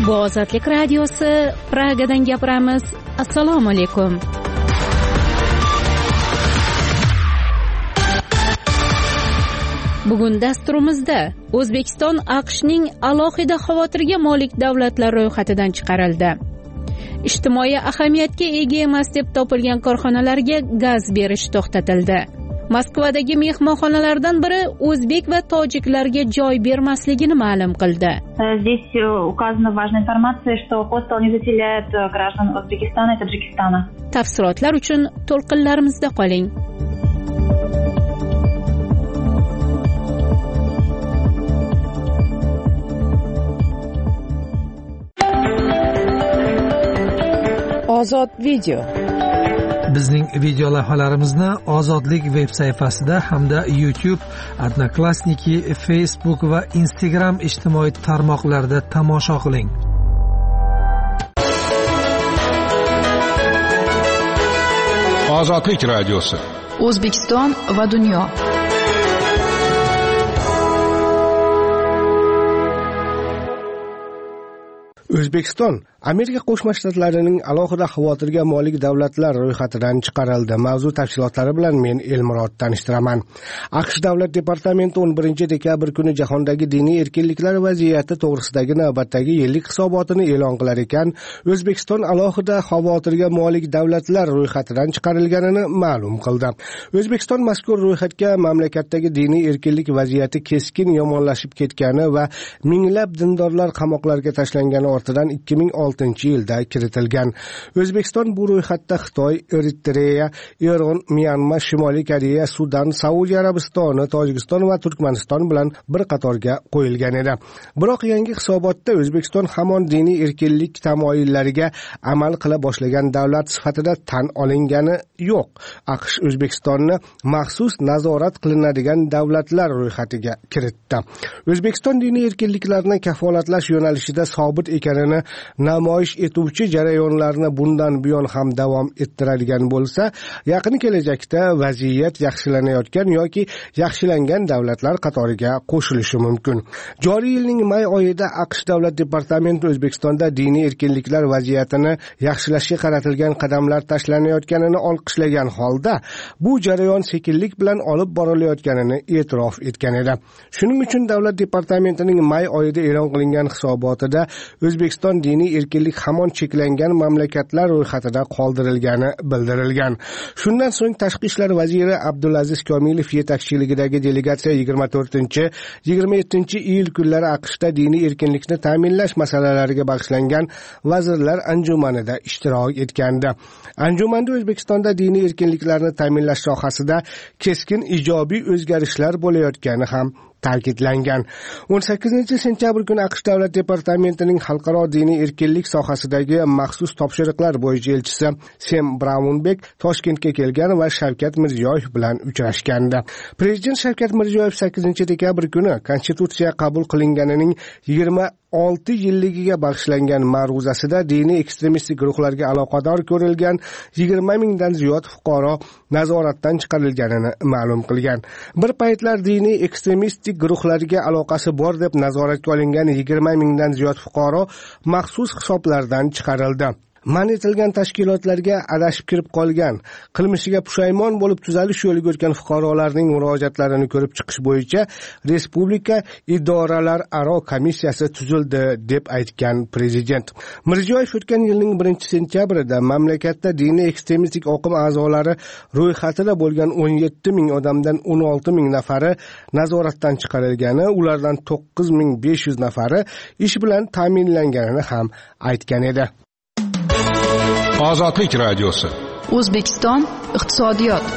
Bu Ozodlik radiosi, Pragadan gapiramiz. Assalomu alaykum. Bugun dasturimizda O'zbekiston AQShning alohida xavotirga molik davlatlar ro'yxatidan chiqarildi. Ijtimoiy ahamiyatga ega emas deb topilgan korxonalarga gaz berish to'xtatildi. Moskvadagi mehmonxonalardan biri o'zbek va tojiklarga joy bermasligini ma'lum qildi. Здесь указана важная информация, что хостел не заселяет граждан Узбекистана и Таджикистана. Tafsilotlar uchun to'lqinlarimizda qoling. Ozod video. Bizning video lavhalarimizni Ozodlik veb sayfasida hamda YouTube, Odnoklassniki, Facebook va Instagram ijtimoiy tarmoqlarida tomosha qiling. Ozodlik radiosi. O'zbekiston va dunyo. O'zbekiston Amerika Qo'shma Shtatlarining alohida xavotirga molik davlatlar ro'yxatidan chiqarildi. Mavzu tafsilotlari bilan men Elmurod tanishtiraman. AQSh Davlat departamenti 11 dekabr kuni jahondagi diniy erkinliklar vaziyati to'g'risidagi navbatdagi yillik hisobotini e'lon qilar ekan, O'zbekiston alohida xavotirga molik davlatlar ro'yxatidan chiqarilganini ma'lum qildi. O'zbekiston mazkur ro'yxatga mamlakatdagi diniy erkinlik vaziyati keskin yomonlashib ketgani va minglab dindorlar qamoqlarga tashlangani ortidan 2006-yilda kiritilgan. O'zbekiston bu ro'yxatda Xitoy, Eritreya, Eron, Myanma, Shimoliy Koreya, Sudan, Saudiya Arabistoni, Tojikiston va Turkmaniston bilan bir qatorga qo'yilgan edi. Biroq yangi hisobotda O'zbekiston hamon diniy erkinlik tamoyillariga amal qila boshlagan davlat sifatida tan olingani yo'q. AQSh O'zbekistonni maxsus nazorat qilinadigan davlatlar ro'yxatiga kiritdi. O'zbekiston diniy erkinliklarni kafolatlash yo'nalishida sobit ekanini namoyish etuvchi jarayonlarni bundan buyon ham davom ettiradigan bo'lsa, yaqin kelajakda vaziyat yaxshilanayotgan yoki yaxshilangan davlatlar qatoriga qo'shilishi mumkin. Joriy yilning may oyida AQSh Davlat departamenti O'zbekistonda diniy erkinliklar vaziyatini yaxshilashga qaratilgan qadamlar tashlanayotganini olqishlagan holda, bu jarayon sekinlik bilan olib borilayotganini e'tirof etgan edi. Shuning uchun Davlat departamentining may oyida e'lon qilingan hisobotida O'zbekiston diniy erkinlik hamon cheklangan mamlakatlar ro'yxatida qoldirilgani bildirilgan. Shundan so'ng Tashqi ishlar vaziri Abdulaziz Komilov yetakchiligidagi delegatsiya 24-27 kunlari AQShda diniy erkinlikni ta'minlash masalalariga bag'ishlangan vazirlar anjumanida ishtirok etgandi. Anjumanda O'zbekistonda diniy erkinliklarni ta'minlash sohasida keskin ijobiy o'zgarishlar bo'layotgani ham ta'kidlangan. 18 sentyabr kuni AQSh Davlat departamentining xalqaro diniy erkinlik sohasidagi maxsus topshiriqlar bo'yicha elchisi Sem Braunbek Toshkentga kelgan va Shavkat Mirziyoyev bilan uchrashgandi. Prezident Shavkat Mirziyoyev 8 dekabr kuni Konstitutsiya qabul qilinganining 26 yilligiga bag'ishlangan ma'ruzasida diniy ekstremistik guruhlarga aloqador ko'rilgan 20 mingdan ziyod fuqaro nazoratdan chiqarilganini ma'lum qilgan. Bir paytlar diniy ekstremistik guruhlarga aloqasi bor deb nazoratga olingan 20 mingdan ziyod fuqaro maxsus hisoblardan chiqarildi. Man etilgan tashkilotlarga adashib kirib qolgan, qilmishiga pushaymon bo'lib tuzalish yo'liga o'tgan fuqarolarning murojaatlarini ko'rib chiqish bo'yicha Respublika idoralararo komissiyasi tuzildi deb aytgan prezident. Mirziyoyev o'tgan yilning 1-sentyabrida mamlakatda diniy ekstremistik oqim a'zolari ro'yxatida bo'lgan 17 ming odamdan 16 ming nafari nazoratdan chiqarilgani, ulardan 9500 nafari ish bilan ta'minlanganini ham aytgan edi. Ozodlik radiosi. O'zbekiston iqtisodiyot.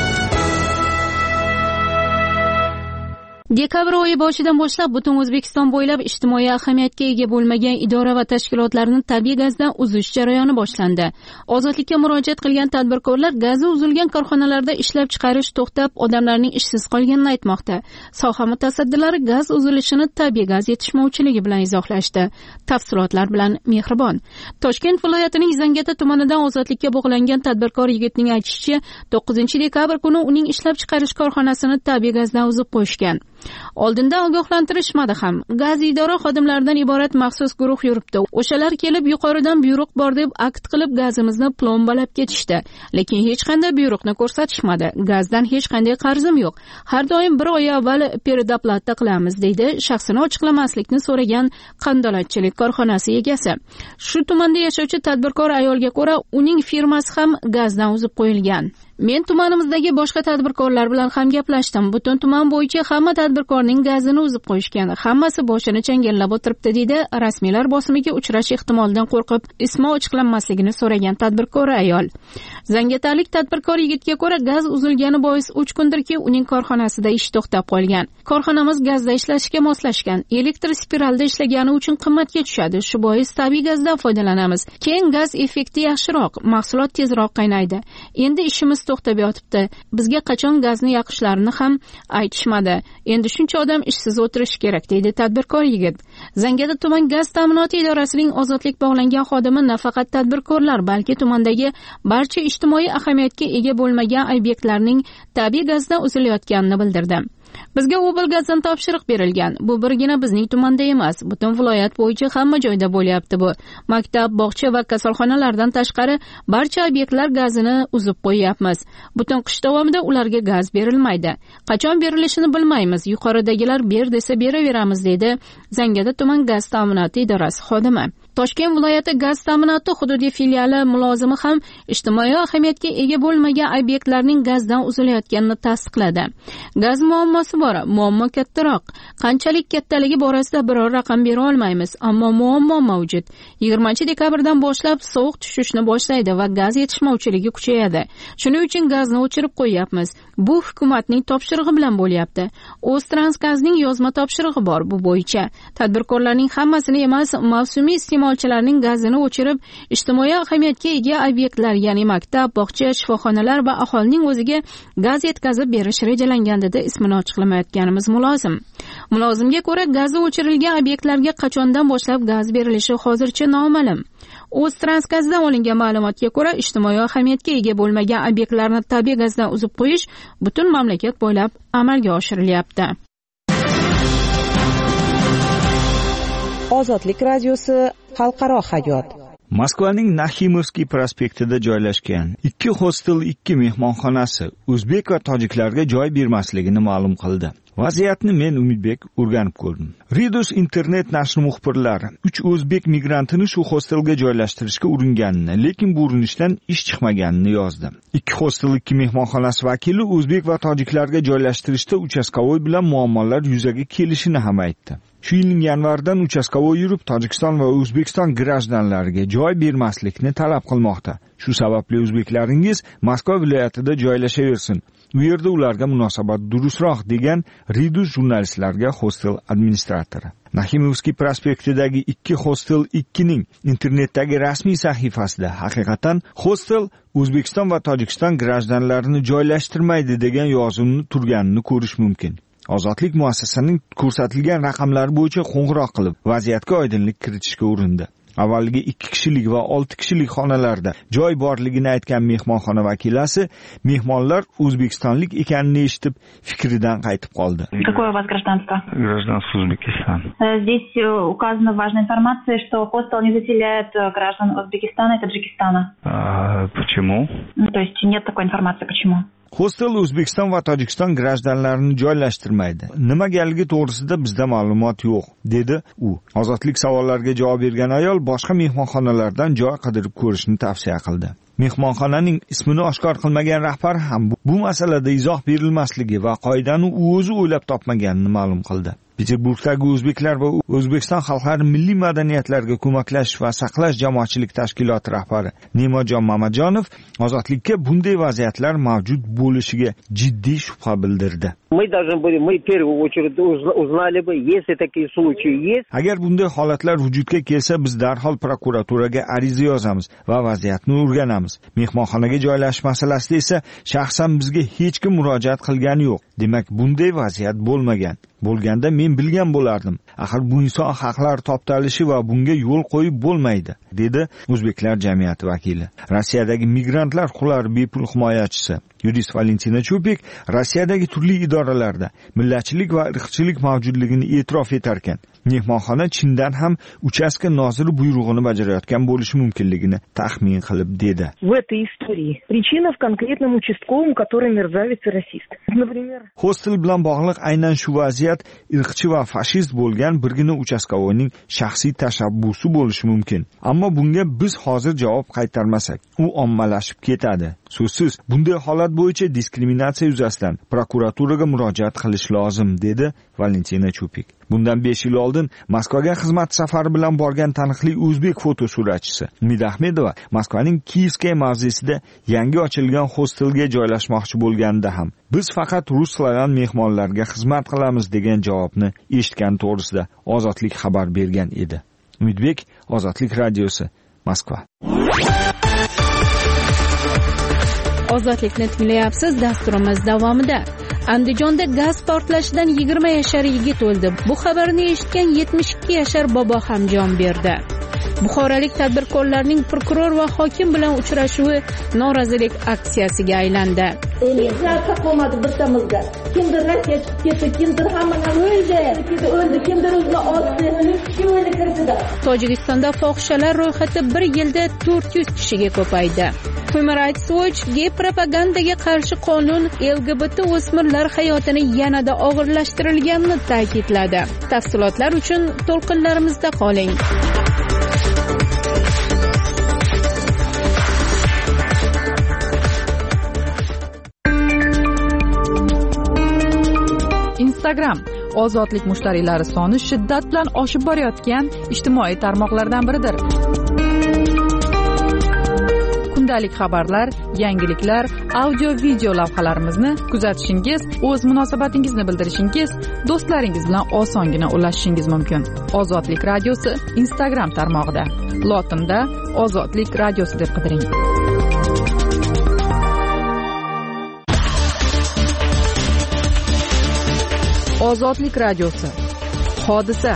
Dekabr oyi boshidan boshlab butun O'zbekiston bo'ylab ijtimoiy ahamiyatga ega bo'lmagan idora va tashkilotlarning tabiiy gazdan uzish jarayoni boshlandi. Ozodlikka murojaat qilgan tadbirkorlar gazi uzilgan korxonalarda ishlab chiqarish to'xtab, odamlarning ishsiz qolganini aytmoqda. Soha mutasaddilari gaz uzilishini tabiiy gaz yetishmovchiligi bilan izohlashdi. Tafsilotlar bilan Mehribon. Toshkent viloyatining Zangata tumanidan ozodlikka bog'langan tadbirkor yigitning aytishicha, 9 dekabr kuni uning ishlab chiqarish korxonasini tabiiy gazdan uzib qo'yishgan. Oldinda ogohlantirishmadi ham. Gaz idora xodimlaridan iborat maxsus guruh yuribdi. O'shalar kelib yuqoridan buyruq bor deb akt qilib gazimizni plombalab ketishdi. Lekin hech qanday buyruqni ko'rsatishmadi. Gazdan hech qanday qarzim yo'q. Har doim bir oy avval передоплата qilamiz deydi shaxsini ochiqlamaslikni so'ragan qandolatchilik korxonasi egasi. Shu tumanda yashovchi tadbirkor ayolga ko'ra, uning firmasi ham gazdan uzib qo'yilgan. Men tumanimizdagi boshqa tadbirkorlar bilan ham gaplashdim. Butun tuman bo'yicha hamma tadbirkorning gazini uzib qo'yishgan. Hammasi boshini changallab o'tiribdi deydi rasmiylar bosimiga uchrash ehtimolidan qo'rqib ismi ochiqlanmasligini so'ragan tadbirkor ayol. Zangiotalik tadbirkor yigitga ko'ra, gaz uzilgani bois 3 kundirki uning korxonasida ish to'xtab qolgan. Korxonamiz gazda ishlashga moslashgan. Elektr spiralda ishlagani uchun qimmatga tushadi. Shu bois tabiiy gazdan foydalanamiz. Keyin gaz effekti yaxshiroq, mahsulot tezroq qaynaydi. Endi ishimiz to'xtab yotibdi. Bizga qachon gazni yoqishlarini ham aytishmadi. Endi shuncha odam ishsiz o'tirishi kerak deydi tadbirkor yigit. Zangiota tuman gaz ta'minoti idorasining ozodlik bog'langan xodimi nafaqat tadbirkorlar, balki tumandagi barcha ijtimoiy ahamiyatga ega bo'lmagan obyektlarning tabiiy gazdan uzilayotganini bildirdi. Bizga Obel gazdan topshiriq berilgan. Bu birgina bizning tumanda emas, butun viloyat bo'yicha hamma joyda bo'lyapti bu. Maktab, bog'cha va kasalxonalardan tashqari barcha obyektlar gazini uzib qo'yapmiz. Butun qish davomida ularga gaz berilmaydi. Qachon berilishini bilmaymiz. Yuqoridagilar ber desa beraveramiz deydi Zangiota tuman gaz ta'minoti idorasi xodimi. Toshkent viloyati gaz ta'minoti hududiy filiali mulozimi ham ijtimoiy ahamiyatga ega bo'lmagan obyektlarning gazdan uzilayotganini tasdiqladi. Gaz muammosi bor, muammo kattaroq. Qanchalik kattaligi borasida biror raqam bera olmaymiz, ammo muammo mavjud. 20-dekabrdan boshlab sovuq tushishni boshlaydi va gaz yetishmovchiligi kuchayadi. Shuning uchun gazni o'chirib qo'yapmiz. Bu hukumatning topshirig'i bilan bo'lyapti. O'ztransgazning yozma topshirig'i bor bu bo'yicha. Tadbirkorlarning hammasini emas, mavsumiy iste'molchilarning gazini o'chirib, ijtimoiy ahamiyatga ega obyektlar, ya'ni maktab, bog'cha, shifoxonalar va aholining o'ziga gaz yetkazib berish rejalangan dedi ismini ochiqlamayotganimiz mulozim. Mulozimga ko'ra, gazi o'chirilgan obyektlarga qachondan boshlab gaz berilishi hozircha noma'lum. O'ztransgazdan olingan ma'lumotga ko'ra, ijtimoiy ahamiyatga ega bo'lmagan obyektlarni tabiiy gazdan uzib qo'yish butun mamlakat bo'ylab amalga oshirilyapti. Ozodlik radiosi xalqaro hayot. Moskvaning Naximovskiy prospektida joylashgan 2 hostel, 2 mehmonxonasi o'zbek va tojiklarga joy bermasligini ma'lum qildi. Vaziyatni men Umidbek o'rganib ko'rdim. Readers internet nashri muxbirlari 3 o'zbek migrantini shu hostelga joylashtirishga uringanini, lekin bu urinishdan ish chiqmaganini yozdi. 2 hostel, 2 mehmonxonasi vakili o'zbek va tojiklarga joylashtirishda uchastkovoy bilan muammolar yuzaga kelishini ham aytdi. Shu yilning yanvaridan uchastkovoy yurib, Tojikiston va O'zbekiston grajdanlariga joy bermaslikni talab qilmoqda. Shu sababli o'zbeklaringiz Moskva viloyatida joylashaversin. U yerda ularga munosabat durustroq degan Readers jurnalistlarga hostel administratori. Naximovskiy prospektidagi 2 hostel 2ning internetdagi rasmiy sahifasida haqiqatan hostel O'zbekiston va Tojikiston grajdanlarini joylashtirmaydi degan yozuvni turganini ko'rish mumkin. Ozodlik muassasasining ko'rsatilgan raqamlari bo'yicha qo'ng'iroq qilib, vaziyatga oydinlik kiritishga urindi. Avvaliga 2 kishilik va 6 kishilik xonalarda joy borligini aytgan mehmonxona vakilasi mehmonlar o'zbekistonlik ekanini eshitib fikridan qaytib qoldi. Какое у вас гражданство? Гражданство Узбекистана. Здесь указана важная информация, что хостел не заселяет граждан Узбекистана и Таджикистана. Почему? То есть нет такой информации, почему? Hostel O'zbekiston va Tojikiston grajdanlarini joylashtirmaydi. Nimagaligi to'g'risida bizda ma'lumot yo'q, dedi u. Ozodlik savollariga javob bergan ayol boshqa mehmonxonalardan joy qidirib ko'rishni tavsiya qildi. Mehmonxonaning ismini oshkor qilmagan rahbar ham bu masalada izoh berilmasligi va qoidani u o'zi o'ylab topmaganini ma'lum qildi. Peterburgdagi o'zbeklar va O'zbekiston xalqlari milliy madaniyatlarga ko'maklash va saqlash jamoatchilik tashkiloti rahbari Ne'matjon Mamatjonov ozodlikka bunday vaziyatlar mavjud bo'lishiga jiddiy shubha bildirdi. Мы в первую очередь узнали бы, если такие случаи есть. Agar bunday holatlar vujudga kelsa, biz darhol prokuraturaga ariza yozamiz va vaziyatni o'rganamiz. Mehmonxonaga joylashish masalasida esa shaxsan bizga hech kim murojaat qilgani yo'q. Demak, bunday vaziyat bo'lmagan. bo'lganda men bilgan bo'lardim. Axir bu inson haqlari toptalishi va bunga yo'l qo'yib bo'lmaydi, dedi O'zbeklar jamiyati vakili. Rossiyadagi migrantlar huquqlari bepul himoyachisi yurist Valentina Chupik Rossiyadagi turli idoralarda millatchilik va irqchilik mavjudligini e'tirof etar ekan, mehmonxona chindan ham uchastka noziri buyrug'ini bajarayotgan bo'lishi mumkinligini taxmin qilib dedi. В этой истории причина в конкретном участковом, который мерзавец и расист. Например, hostel bilan bog'liq aynan shu vaziyat irqchi va fashist bo'lgan birgina uchastkovoyning shaxsiy tashabbusi bo'lishi mumkin. Ammo bunga biz hozir javob qaytarmasak, u ommalashib ketadi. So'zsiz, bunday holat bo'yicha diskriminatsiya yuzasidan prokuraturaga murojaat qilish lozim, dedi Valentina Chupik. Bundan 5 yil oldin Moskvaga xizmat safari bilan borgan taniqli o'zbek fotosuratchisi Umid Ahmedova Moskvaning Kiyevskaya mavzesida yangi ochilgan hostelga joylashmoqchi bo'lganda ham biz faqat rus slavyan mehmonlarga xizmat qilamiz degan javobni eshitgan to'g'risida Ozodlik xabar bergan edi. Umidbek, Ozodlik radiosi, Moskva. Ozodlikni tinglayapsiz. Dasturimiz davomida Andijonda gaz portlashidan 20 yashar yigit o'ldi. Bu xabarni eshitgan 72 yashar bobo ham jon berdi. Buxorolik tadbirkorlarning prokuror va hokim bilan uchrashuvi norozilik aksiyasiga aylandi. Narsa qolmadi birtamizga. Kimdir Rossiya chiqib ketdi, kimdir hammadan o'ldi, kimdir o'zini otdi, kim o'ldi kirdi. Tojikistonda fohishalar ro'yxati 1 yilda 400 kishiga ko'paydi. Human Rights Watch gay propagandaga qarshi qonun LGBT o'smirlar hayotini yanada og'irlashtirilganini ta'kidladi. Tafsilotlar uchun to'lqinlarimizda qoling. Instagram ozodlik mushtariylari soni shiddat bilan oshib borayotgan ijtimoiy tarmoqlardan biridir. Kundalik xabarlar, yangiliklar, audio-video lavhalarimizni kuzatishingiz, o'z munosabatingizni bildirishingiz, do'stlaringiz bilan osongina ulashishingiz mumkin. Ozodlik radiosi Instagram tarmog'ida. Lotinda Ozodlik radiosi deb qidiring. Ozodlik radiosi. Hodisa.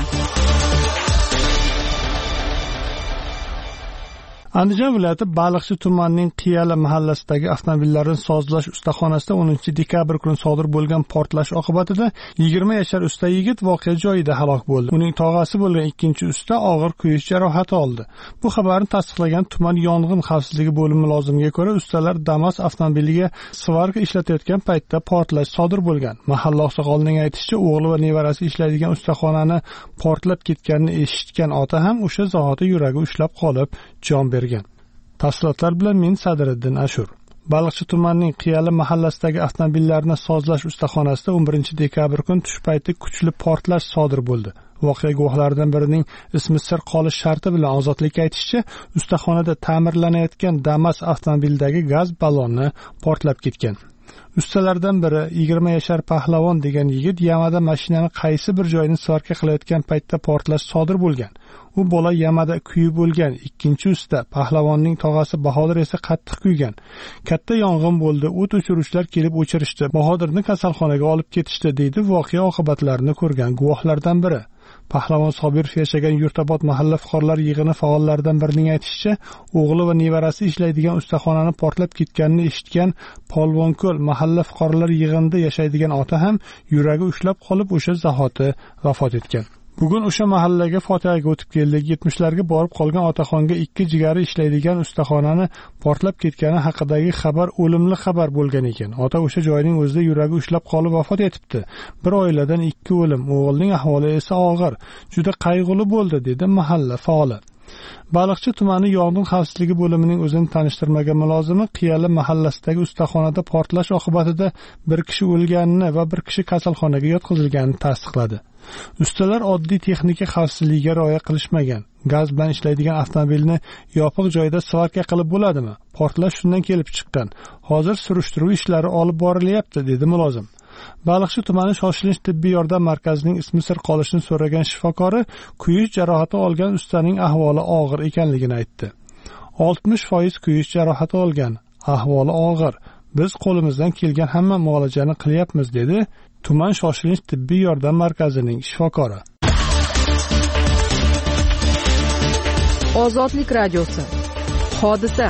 Andijon viloyati Baliqchi tumanining Qiyali mahallasidagi avtomobillarni sozlash ustaxonasida 10-dekabr kuni sodir bo'lgan portlash oqibatida 20 yashar usta yigit voqea joyida halok bo'ldi. Uning tog'asi bo'lgan ikkinchi usta og'ir kuyish jarohati oldi. Bu xabarni tasdiqlagan tuman yong'in xavfsizligi bo'limi mulozimiga ko'ra, ustalar Damas avtomobiliga svarka ishlatayotgan paytda portlash sodir bo'lgan. Mahalla oqsoqolining aytishicha, o'g'li va nevarasi ishlaydigan ustaxonani portlab ketganini eshitgan ota ham o'sha zahoti yuragi ushlab qolib jon bergan. Tafsilotlar bilan men Sadriddin Ashur. Baliqchi tumanining Qiyali mahallasidagi avtomobillarni sozlash ustaxonasida 11-dekabr kuni tush payti kuchli portlash sodir bo'ldi. Voqea guvohlaridan birining ismi sir qolish sharti bilan Ozodlikka aytishicha, ustaxonada ta'mirlanayotgan Damas avtomobilidagi gaz balloni portlab ketgan. Ustalardan biri 20 yashar Pahlavon degan yigit yamada mashinani qaysi bir joyini svarka qilayotgan paytda portlash sodir bo'lgan. U bola yamada kuyib bo'lgan. Ikkinchi usta Pahlavonning tog'asi Bahodir esa qattiq kuygan. Katta yong'in bo'ldi. O't o'chiruvchilar kelib o'chirishdi. Bahodirni kasalxonaga olib ketishdi, deydi voqea oqibatlarini ko'rgan guvohlardan biri. Pahlavon Sobirov yashagan Yurtabod mahalla fuqarolar yig'ini faollaridan birining aytishicha, o'g'li va nevarasi ishlaydigan ustaxonani portlab ketganini eshitgan Polvonko'l mahalla fuqarolar yig'inida yashaydigan ota ham yuragi ushlab qolib o'sha zahoti vafot etgan. Bugun o'sha mahallaga fotihaga o'tib keldik. 70larga borib qolgan otaxonga 2 jigari ishlaydigan ustaxonani portlab ketgani haqidagi xabar o'limli xabar bo'lgan ekan. Ota o'sha joyning o'zida yuragi ushlab qolib vafot etibdi. Bir oiladan 2 o'lim, o'g'ilning ahvoli esa og'ir. Juda qayg'uli bo'ldi, dedi mahalla faoli. Baliqchi tumani yong'in xavfsizligi bo'limining o'zini tanishtirmagan mulozimi Qiyali mahallasidagi ustaxonada portlash oqibatida bir kishi o'lganini va bir kishi kasalxonaga yotqizilganini tasdiqladi. Ustalar oddiy texnika xavfsizligiga rioya qilishmagan. Gaz bilan ishlaydigan avtomobilni yopiq joyda svarka qilib bo'ladimi? Portlash shundan kelib chiqqan. Hozir surishtiruv ishlari olib borilyapti, dedi mulozim. Baliqchi tumani shoshilinch tibbiy yordam markazining ismi sir qolishini so'ragan shifokori kuyish jarohati olgan ustaning ahvoli og'ir ekanligini aytdi. 60% kuyish jarohati olgan, ahvoli og'ir. Biz qo'limizdan kelgan hamma muolajani qilyapmiz, dedi tuman shoshilinch tibbiy yordam markazining shifokori. Ozodlik radiosi. Hodisa.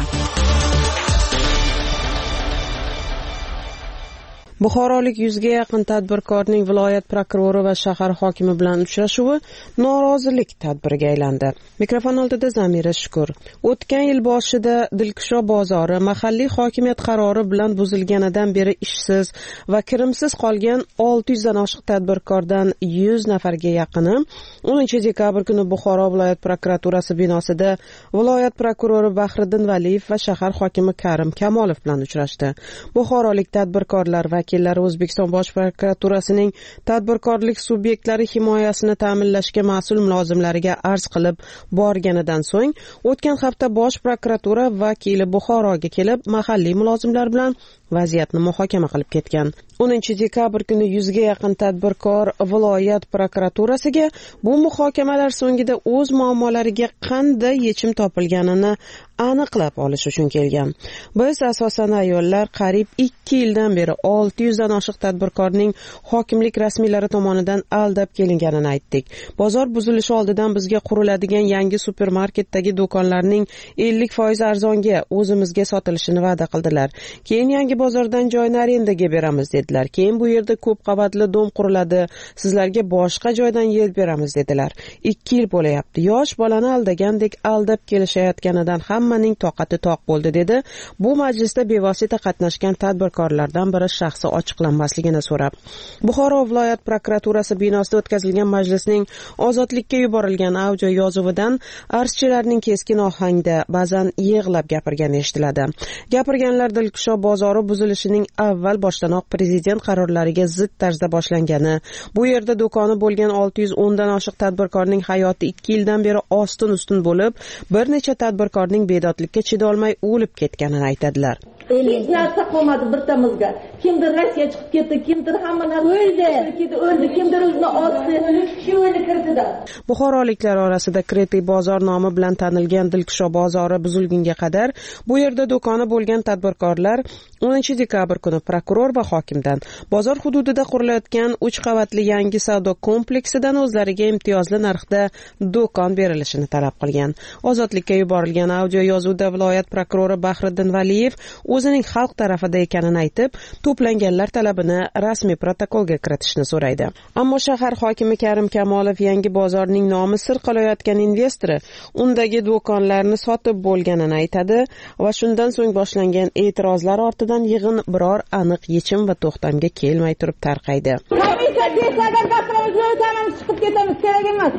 Buxorolik 100 ga yaqin tadbirkorning viloyat prokurori va shahar hokimi bilan uchrashuvi norozilik tadbiriga aylandi. Mikrofon oldida Zamira Shukur. O'tgan yil boshida Dilkusho bozori mahalliy hokimiyat qarori bilan buzilganidan beri ishsiz va kirimsiz qolgan 600 dan oshiq tadbirkordan 100 nafarga yaqini 10 dekabr kuni Buxoro viloyat prokuraturasi binosida viloyat prokurori Bahriddin Valiyev va shahar hokimi Karim Kamolov bilan uchrashdi. Buxorolik tadbirkorlar vakillari O'zbekiston Bosh prokuraturasining tadbirkorlik subyektlari himoyasini ta'minlashga mas'ul mulozimlariga arz qilib borganidan so'ng o'tgan hafta Bosh prokuratura vakili Buxoroga kelib mahalliy mulozimlar bilan vaziyatni muhokama qilib ketgan. 10 dekabr kuni 100 ga yaqin tadbirkor viloyat prokuraturasiga bu muhokamalar so'ngida o'z muammolariga qanday yechim topilganini aniqlab olish uchun kelgan. Biz asosan ayollar qariyb 2 yildan beri 600 dan oshiq tadbirkorning hokimlik rasmiylari tomonidan aldab kelinganini aytdik. Bozor buzilishi oldidan bizga quriladigan yangi supermarketdagi do'konlarning 50% arzonga o'zimizga sotilishini va'da qildilar. Keyin yangi bozordan joyni arendaga beramiz dedilar. Keyin bu yerda ko'p qavatli dom quriladi, sizlarga boshqa joydan yer beramiz dedilar. 2 yil bo'layapti. Yosh bolani aldagandek aldab kelishayotganidan hammaning toqati toq bo'ldi dedi. Bu majlisda bevosita qatnashgan tadbirkorlardan biri shaxsi ochiqlanmasligini so'rab. Buxoro viloyat prokuraturasi binosida o'tkazilgan majlisning ozodlikka yuborilgan audio yozuvidan arzchilarning keskin ohangda ba'zan yig'lab gapirgani eshitiladi. Gapirganlar Dilkusho bozori buzilishining avval boshdanoq prezident qarorlariga zid tarzda boshlangani, bu yerda do'koni bo'lgan 610 dan oshiq tadbirkorning hayoti 2 yildan beri ostin-ustun bo'lib, bir necha tadbirkorning bedodlikka chidolmay o'lib ketganini aytadilar. Hech narsa qolmadi birtamizga. Kimdir Rossiya chiqib ketdi, kimdir hamma narsa o'ldi, kimdir o'zini otdi, shu o'yni kirdida. Buxoroliklar orasida Kretiy bozor nomi bilan tanilgan Dilkusho bozori buzilgunga qadar bu yerda do'koni bo'lgan tadbirkorlar 10 dekabr kuni prokuror va hokimdan bozor hududida qurilayotgan 3 qavatli yangi savdo kompleksidan o'zlariga imtiyozli narxda do'kon berilishini talab qilgan. Ozodlikka yuborilgan audio yozuvda viloyat prokurori Bahriddin Valiyev o'zining xalq tarafida ekanini aytib, to'planganlar talabini rasmiy protokolga kiritishni so'raydi. Ammo shahar hokimi Karim Kamolov yangi bozorning nomi sir qolayotgan investori undagi do'konlarni sotib bo'lganini aytadi va shundan so'ng boshlangan e'tirozlar ortidan yig'in biror aniq yechim va to'xtamga kelmay turib tarqaydi. Komissiya desagan gaplarimizni o'tamiz, chiqib ketamiz, kerak emas.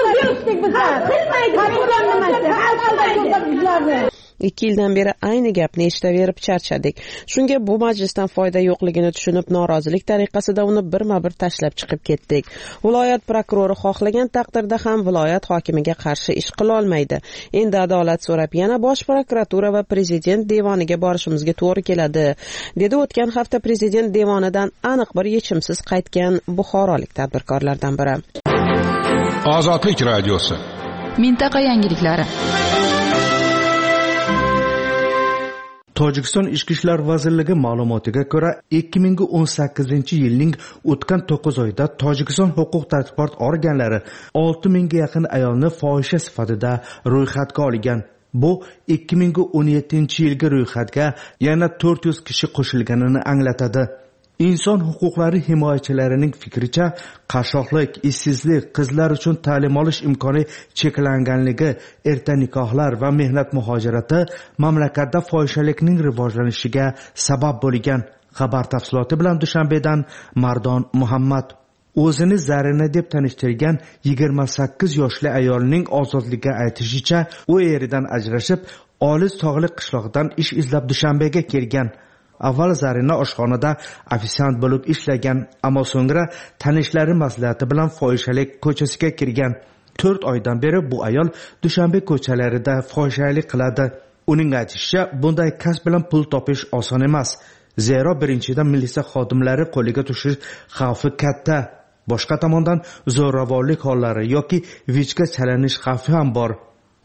Qilmaydi. 2 yildan beri ayni gapni eshitaverib charchadik. Shunga bu majlisdan foyda yo'qligini tushunib, norozilik tariqasida uni birma-bir tashlab chiqib ketdik. Viloyat prokurori xohlagan taqdirda ham viloyat hokimiga qarshi ish qila olmaydi. Endi adolat so'rab yana Bosh prokuratura va prezident devoniga borishimizga to'g'ri keladi, dedi o'tgan hafta prezident devonidan aniq bir yechimsiz qaytgan buxorolik tadbirkorlardan biri. Ozodlik radiosi. Mintaqa yangiliklari. Tojikiston Ichki ishlar vazirligi ma'lumotiga ko'ra, 2018-yilning o'tgan 9 oyida Tojikiston huquq-tartibot organlari 6000 ga yaqin ayolni fohisha sifatida ro'yxatga olgan. Bu 2017-yilgi ro'yxatga yana 400 kishi qo'shilganini anglatadi. Inson huquqlari himoyachilarining fikricha, qashshoqlik, ishsizlik, qizlar uchun ta'lim olish imkoni cheklanganligi, erta nikohlar va mehnat muhojirati mamlakatda fohishalikning rivojlanishiga sabab bo'lgan. Xabar tafsiloti bilan Dushanbedan Mardon Muhammad. O'zini Zarina deb tanishtirgan 28 yoshli ayolning ozodlikka aytishicha, u eridan ajrashib, olis tog'li qishloqdan ish izlab Dushanbega kelgan. Avval Zarina oshxonada ofitsiant bo'lib ishlagan, ammo so'ngra tanishlari maslahati bilan fohishalik ko'chasiga kirgan. 4 oydan beri bu ayol Dushanbe ko'chalarida fohishalik qiladi. Uning aytishicha, bunday kasb bilan pul topish oson emas. Zero birinchidan militsiya xodimlari qo'liga tushish xavfi katta. Boshqa tomondan zo'ravonlik hollari yoki vijga chalanish xavfi ham bor.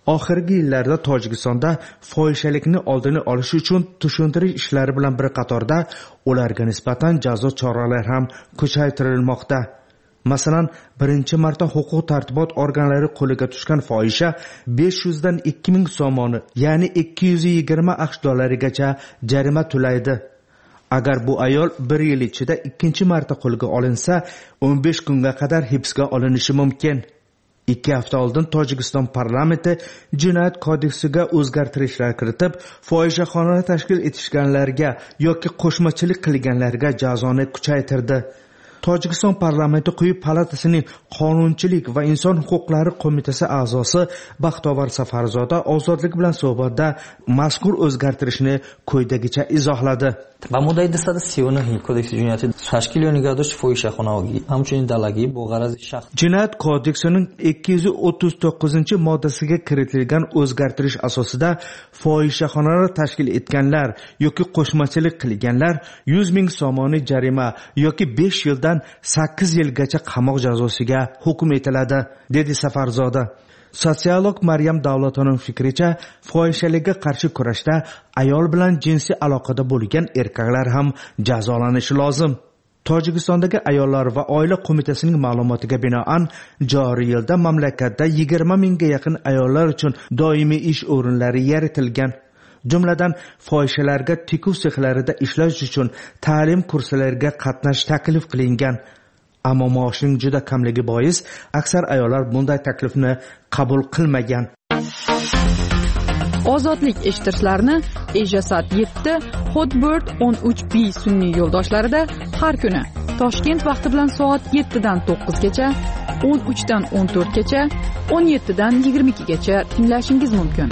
oxirgi yillarda Tojikistonda fohishalikni oldini olish uchun tushuntirish ishlari bilan bir qatorda ularga nisbatan jazo choralari ham kuchaytirilmoqda. Masalan, birinchi marta huquq tartibot organlari qo'liga tushgan fohisha 500 dan 2000 somoni, ya'ni 220 AQSh dollarigacha jarima to'laydi. Agar bu ayol bir yil ichida ikkinchi marta qo'lga olinsa, 15 kunga qadar hibsga olinishi mumkin. 2 hafta oldin Tojikiston parlamenti jinoyat kodeksiga o'zgartirishlar kiritib, fohishaxona tashkil etishganlarga yoki qo'shmachilik qilganlarga jazoni kuchaytirdi. Tojikiston parlamenti quyi palatasining qonunchilik va inson huquqlari qo'mitasi a'zosi Baxtovar Safarzoda ozodlik bilan suhbatda mazkur o'zgartirishni quyidagicha izohladi. و مدت 139 کدکس جنایت تشکیل و نگهداشت فاحشه‌خانگی همچنین دلگی با غرض شخص jinoyat kodeksining 239-moddasiga kiritilgan o'zgartirish asosida fohishaxonalar tashkil etganlar yoki qo'shmachilik qilganlar 100 ming somoni jarima yoki 5 yildan 8 yilgacha qamoq jazosiga hukm etiladi, dedi Safarzoda. Sotsiolog Maryam Davlatovaning fikricha, fohishalikka qarshi kurashda ayol bilan jinsiy aloqada bo'lgan erkaklar ham jazolanishi lozim. Tojikistondagi ayollar va oila qo'mitasining ma'lumotiga binoan, joriy yilda mamlakatda 20 mingga yaqin ayollar uchun doimiy ish o'rinlari yaratilgan. Jumladan, fohishalarga tikuv sexlarida ishlash uchun ta'lim kurslariga qatnash taklif qilingan. Ammo maoshning juda kamligi bois aksar ayollar bunday taklifni qabul qilmagan. Ozodlik eshittirishlarni Ejasat 7, Hotbird 13B sun'iy yo'ldoshlarida har kuni Toshkent vaqti bilan soat 7 dan 9 gacha, 13 dan 14 gacha, 17 dan 22 gacha tinglashingiz mumkin.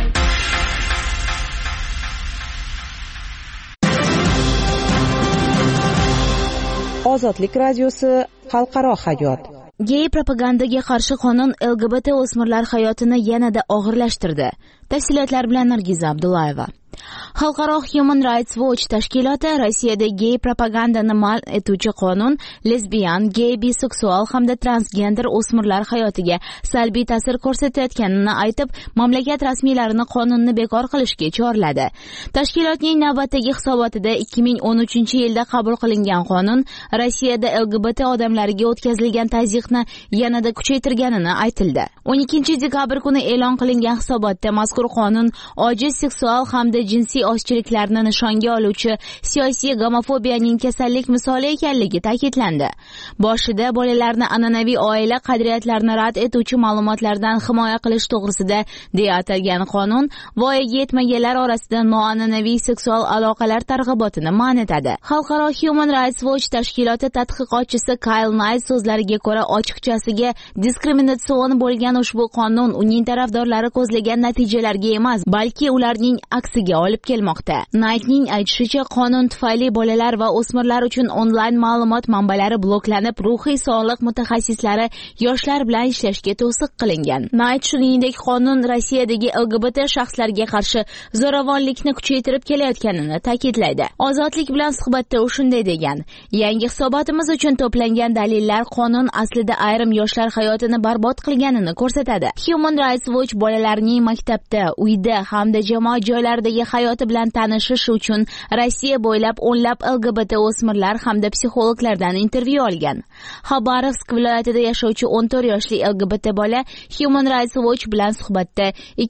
Ozodlik radiosi xalqaro hayot. Gey propagandaga qarshi qonun LGBT o'smirlar hayotini yanada og'irlashtirdi. Tafsilotlar bilan Nargiza Abdullayeva. Xalqaro Human Rights Watch tashkiloti Rossiyada gey propagandani man etuvchi qonun lesbiyan, gey, biseksual hamda transgender o'smirlar hayotiga salbiy ta'sir ko'rsatayotganini aytib, mamlakat rasmiylarini qonunni bekor qilishga chorladi. Tashkilotning navbatdagi hisobotida 2013-yilda qabul qilingan qonun Rossiyada LGBT odamlariga o'tkazilgan tazyiqni yanada kuchaytirganini aytildi. 12-dekabr kuni e'lon qilingan hisobotda mazkur qonun ojiz seksual hamda jinsiy ozchiliklarni nishonga oluvchi siyosiy gomofobiyaning kasallik misoli ekanligi ta'kidlandi. Boshida bolalarni an'anaviy oila qadriyatlarini rad etuvchi ma'lumotlardan himoya qilish to'g'risida deya atalgan qonun voyaga yetmaganlar orasida noan'anaviy seksual aloqalar targ'ibotini man etadi. Xalqaro Human Rights Watch tashkiloti tadqiqotchisi Kyle Knight so'zlariga ko'ra, ochiqchasiga diskriminatsion bo'lgan ushbu qonun uning tarafdorlari ko'zlagan natijalarga emas, balki ularning aksiga olib kelmoqda. Knightning aytishicha, qonun tufayli bolalar va o'smirlar uchun onlayn ma'lumot manbalari bloklanib, ruhiy sog'liq mutaxassislari yoshlar bilan ishlashga to'siq qilingan. Knight shuningdek, qonun Rossiyadagi LGBT shaxslarga qarshi zo'ravonlikni kuchaytirib kelayotganini ta'kidlaydi. Ozodlik bilan suhbatda u shunday degan: "Yangi hisobotimiz uchun to'plangan dalillar qonun aslida ayrim yoshlar hayotini barbod qilganini ko'rsatadi." Human Rights Watch bolalarning maktabda, uyda hamda jamoat joylaridagi hayoti bilan tanishish uchun Rossiya bo'ylab o'nlab LGBT o'smirlar hamda psixologlardan intervyu olgan. Xabarovsk viloyatida yashovchi 14 yoshli LGBT bola Human Rights Watch bilan suhbatda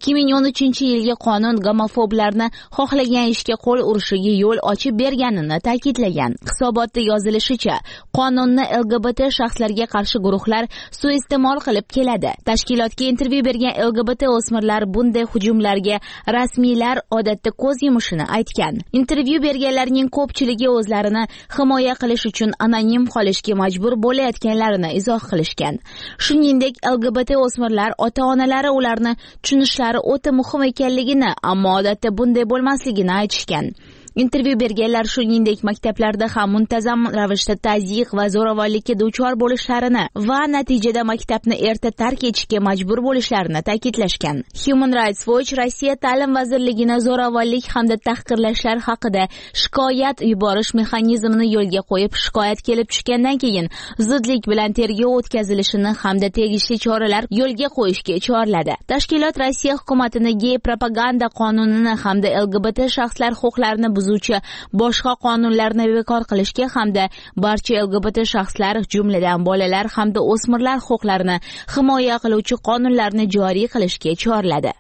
2013-yilgi qonun gomofoblarni xohlagan ishga qo'l urishiga yo'l ochib berganini ta'kidlagan. Hisobotda yozilishicha, qonunni LGBT shaxslarga qarshi guruhlar suiiste'mol qilib keladi. Tashkilotga intervyu bergan LGBT o'smirlar bunday hujumlarga rasmiylar odatda ko'z yumishini aytgan. Intervyu berganlarning ko'pchiligi o'zlarini himoya qilish uchun anonim qolishga majbur bo'layotganlarini izoh qilishgan. Shuningdek, LGBT o'smirlar ota-onalari ularni tushunishlari o'ta muhim ekanligini, ammo odatda bunday bo'lmasligini aytishgan. Intervyu berganlar shuningdek maktablarda ham muntazam ravishda tazyiq va zo'ravonlikka duchor bo'lishlarini va natijada maktabni erta tark etishga majbur bo'lishlarini ta'kidlashgan. Human Rights Watch Rossiya Ta'lim vazirligini zo'ravonlik hamda tahqirlashlar haqida shikoyat yuborish mexanizmini yo'lga qo'yib, shikoyat kelib tushgandan keyin zudlik bilan tergov o'tkazilishini hamda tegishli choralar yo'lga qo'yishga chorladi. Tashkilot Rossiya hukumatini gey propaganda qonunini hamda LGBT shaxslar huquqlarini buzuvchi boshqa qonunlarni bekor qilishga hamda barcha LGBT shaxslar, jumladan bolalar hamda o'smirlar huquqlarini himoya qiluvchi qonunlarni joriy qilishga chorladi.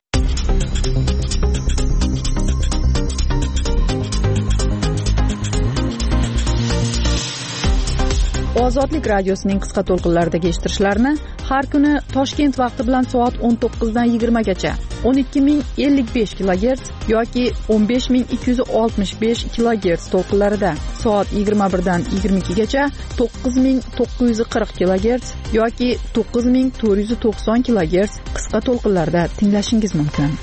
Ozodlik radiosining qisqa to'lqinlaridagi eshittirishlarni har kuni Toshkent vaqti bilan soat 19 dan 20 gacha 12055 kHz yoki 15265 kHz to'lqinlarida, soat 21 dan 22 gacha 9940 kHz yoki 9490 kHz qisqa to'lqinlarda tinglashingiz mumkin.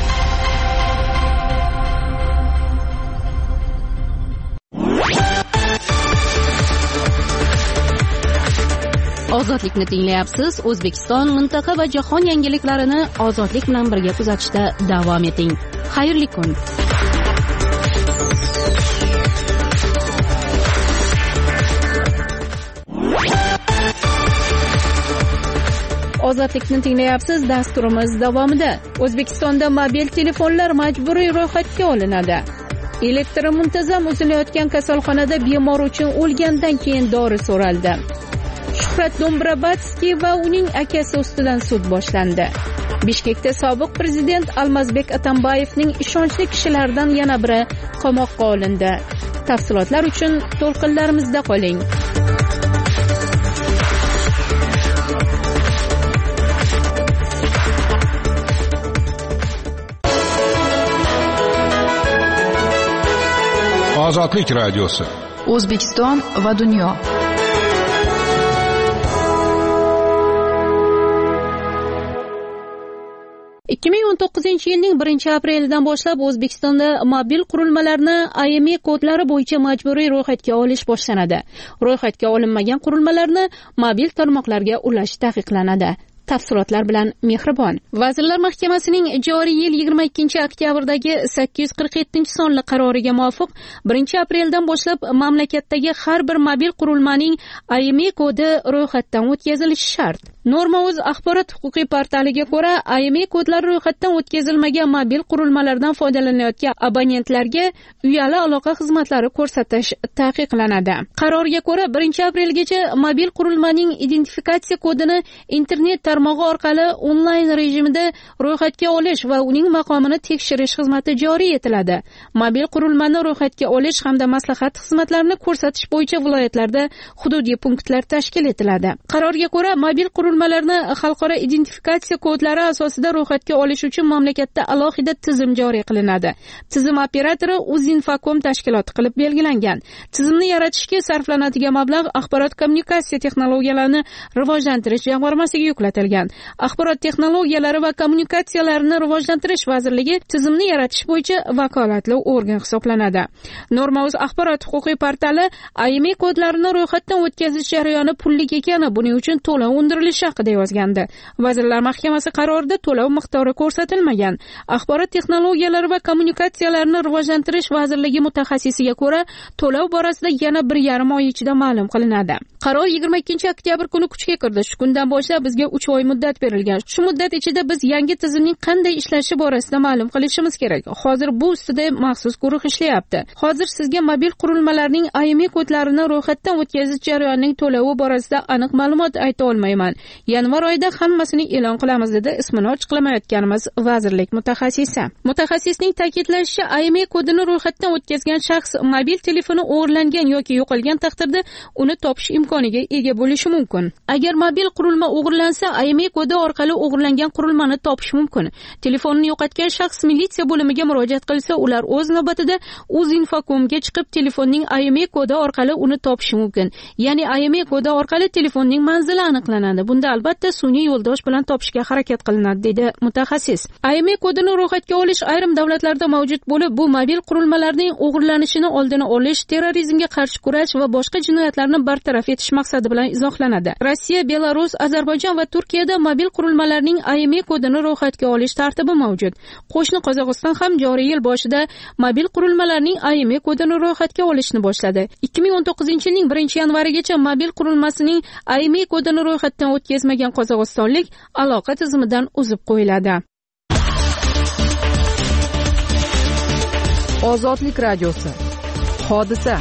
Ozodlikni tinglayapsiz. O'zbekiston, mintaqa va jahon yangiliklarini ozodlik bilan birga kuzatishda davom eting. Xayrli kun. Ozodlikni tinglayapsiz. Dasturimiz davomida O'zbekistonda mobil telefonlar majburiy ro'yxatga olinadi. Elektri muntazam uzilayotgan kasalxonada bemor uchun o'lgandan keyin dori so'raldi. Shuhrat Dombrobatskiy va uning akasi ustidan sud boshlandi. Bishkekda sobiq prezident Almazbek Atambayevning ishonchli kishilaridan yana biri qamoqqa olindi. Tafsilotlar uchun to'lqinlarimizda qoling. Ozodlik radiosi. O'zbekiston va dunyo. Yilning 1-aprelidan boshlab O'zbekistonda mobil qurilmalarni IMEI kodlari bo'yicha majburiy ro'yxatga olish boshlanadi. Ro'yxatga olinmagan qurilmalarni mobil tarmoqlarga ulash taqiqlanadi. Tafsilotlar bilan Mehribon. Vazirlar Mahkamasining joriy yil 22 oktyabrdagi 847-sonli qaroriga muvofiq 1-apreldan boshlab mamlakatdagi har bir mobil qurilmaning IMEI kodi ro'yxatdan o'tkazilishi shart. Norma.uz axborot huquqiy portaliga ko'ra, IMEI kodlari ro'yxatdan o'tkazilmagan mobil qurilmalardan foydalanayotgan abonentlarga uyali aloqa xizmatlari ko'rsatish taqiqlanadi. Qarorga ko'ra 1-aprelgacha mobil qurilmaning identifikatsiya kodini internet tarmog'i orqali onlayn rejimida ro'yxatga olish va uning maqomini tekshirish xizmati joriy etiladi. Mobil qurilmani ro'yxatga olish hamda maslahat xizmatlarini ko'rsatish bo'yicha viloyatlarda hududiy punktlar tashkil etiladi. Qarorga ko'ra, mobil qurilmalarni xalqaro identifikatsiya kodlari asosida ro'yxatga olish uchun mamlakatda alohida tizim joriy qilinadi. Tizim operatori Uzinfocom tashkiloti qilib belgilangan. Tizimni yaratishga sarflanadigan mablag' axborot kommunikatsiya texnologiyalarini rivojlantirish jamg'armasiga yuklatilgan. Axborot texnologiyalari va kommunikatsiyalarini rivojlantirish vazirligi tizimni yaratish bo'yicha vakolatli organ hisoblanadi. Norma.uz axborot huquqiy portali IMEI kodlarini ro'yxatdan o'tkazish jarayoni pullik ekani, buning uchun to'lov undirilishi haqida yozgandi. Vazirlar Mahkamasi qarorida to'lov miqdori ko'rsatilmagan. Axborot texnologiyalari va kommunikatsiyalarini rivojlantirish vazirligi mutaxassisiga ko'ra, to'lov borasida yana 1,5 oy ichida ma'lum qilinadi. Qaror 22 oktyabr kuni kuchga kirdi. Shu kundan boshlab bizga 3 oy muddat berilgan. Shu muddat ichida biz yangi tizimning qanday ishlashi borasida ma'lum qilishimiz kerak. Hozir bu ustida maxsus guruh ishlayapti. Hozir sizga mobil qurilmalarning IMEI kodlarini ro'yxatdan o'tkazish jarayonining to'lovi borasida aniq ma'lumot ayta olmayman. Yanvar oyida hammasini e'lon qilamiz, dedi ismini ochiqlamayotganimiz vazirlik mutaxassisi. Mutaxassisning ta'kidlashicha, IMEI kodini ro'yxatdan o'tkazgan shaxs mobil telefoni o'g'irlangan yoki yo'qolgan taqdirda uni topish imkoniga ega bo'lishi mumkin. Agar mobil qurilma o'g'irlansa, IMEI kodi orqali o'g'irlangan qurilmani topish mumkin. Telefonni yo'qotgan shaxs militsiya bo'limiga murojaat qilsa, ular o'z navbatida Uzinfocomga chiqib telefonning IMEI kodi orqali uni topishi mumkin. Ya'ni IMEI kodi orqali telefonning manzili aniqlanadi. unda albatta sun'iy yo'ldosh bilan topishga harakat qilinadi, dedi mutaxassis. IMEI kodini ro'yxatga olish ayrim davlatlarda mavjud bo'lib, bu mobil qurilmalarning o'g'irlanishini oldini olish, terrorizmga qarshi kurash va boshqa jinoyatlarni bartaraf etish maqsadi bilan izohlanadi. Rossiya, Belarus, Ozarbayjon va Turkiyada mobil qurilmalarning IMEI kodini ro'yxatga olish tartibi mavjud. Qo'shni Qozog'iston ham joriy yil boshida mobil qurilmalarning IMEI kodini ro'yxatga olishni boshladi. 2019-yilning 1-yanvarigacha mobil qurilmasining IMEI kodini ro'yxatdan o'tkazmagan qozog'istonlik aloqa tizimidan uzib qo'yiladi. Ozodlik radiosi. Hodisa.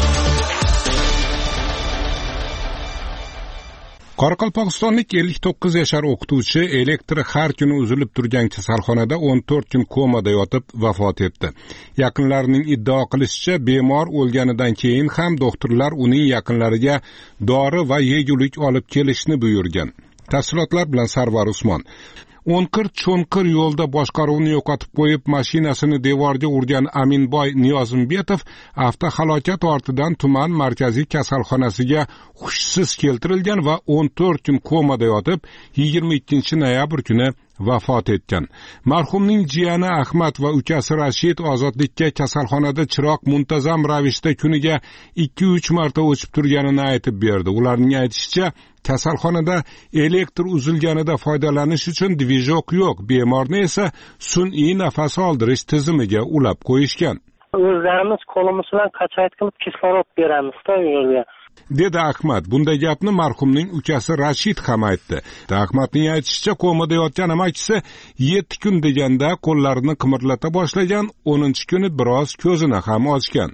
Qoraqalpog'istonlik 59 yashar o'qituvchi elektri har kuni uzilib turgan kasalxonada 14 kun komada yotib vafot etdi. Yaqinlarining iddao qilishicha, bemor o'lganidan keyin ham doktorlar uning yaqinlariga dori va yegulik olib kelishni buyurgan. Tafsilotlar bilan Sarvar Usmon. 'O'nqir-cho'nqir yo'lda boshqaruvni yo'qotib qo'yib, mashinasini devorga urgan Aminboy Niyozimbetov avtohalokat ortidan tuman markaziy kasalxonasiga hushsiz keltirilgan va 14 kun komada yotib, 22 noyabr kuni vafot etgan. Marhumning jiyani Ahmad va ukasi Rashid ozodlikka kasalxonada chiroq muntazam ravishda kuniga 2-3 marta o'chib turganini aytib berdi. Ularning aytishicha, kasalxonada elektr uzilganida foydalanish uchun dvijok yo'q, bemorni esa sun'iy nafas oldirish tizimiga ulab qo'yishgan. O'zlarimiz qo'limiz bilan qachayt qilib kislorod beramiz-da yo'lga, dedi Ahmad. Bunday gapni marhumning ukasi Rashid ham aytdi. Ahmadning aytishicha, komada yotgan amakisi 7 kun deganda qo'llarini qimirlata boshlagan, 10-kuni biroz ko'zini ham ochgan.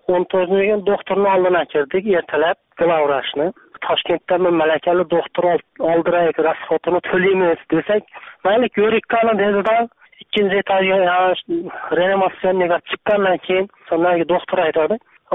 14-kun doktorning oldiga kirdik, ertalab glavvrashni. Toshkentdan malakali doktor oldirak rasxotini to'laymiz desak, mayli ko'rik qilin dedi-da. Ikkinchi etajga reanimatsiyaga chiqqandan keyin sonraki doktor aytadi,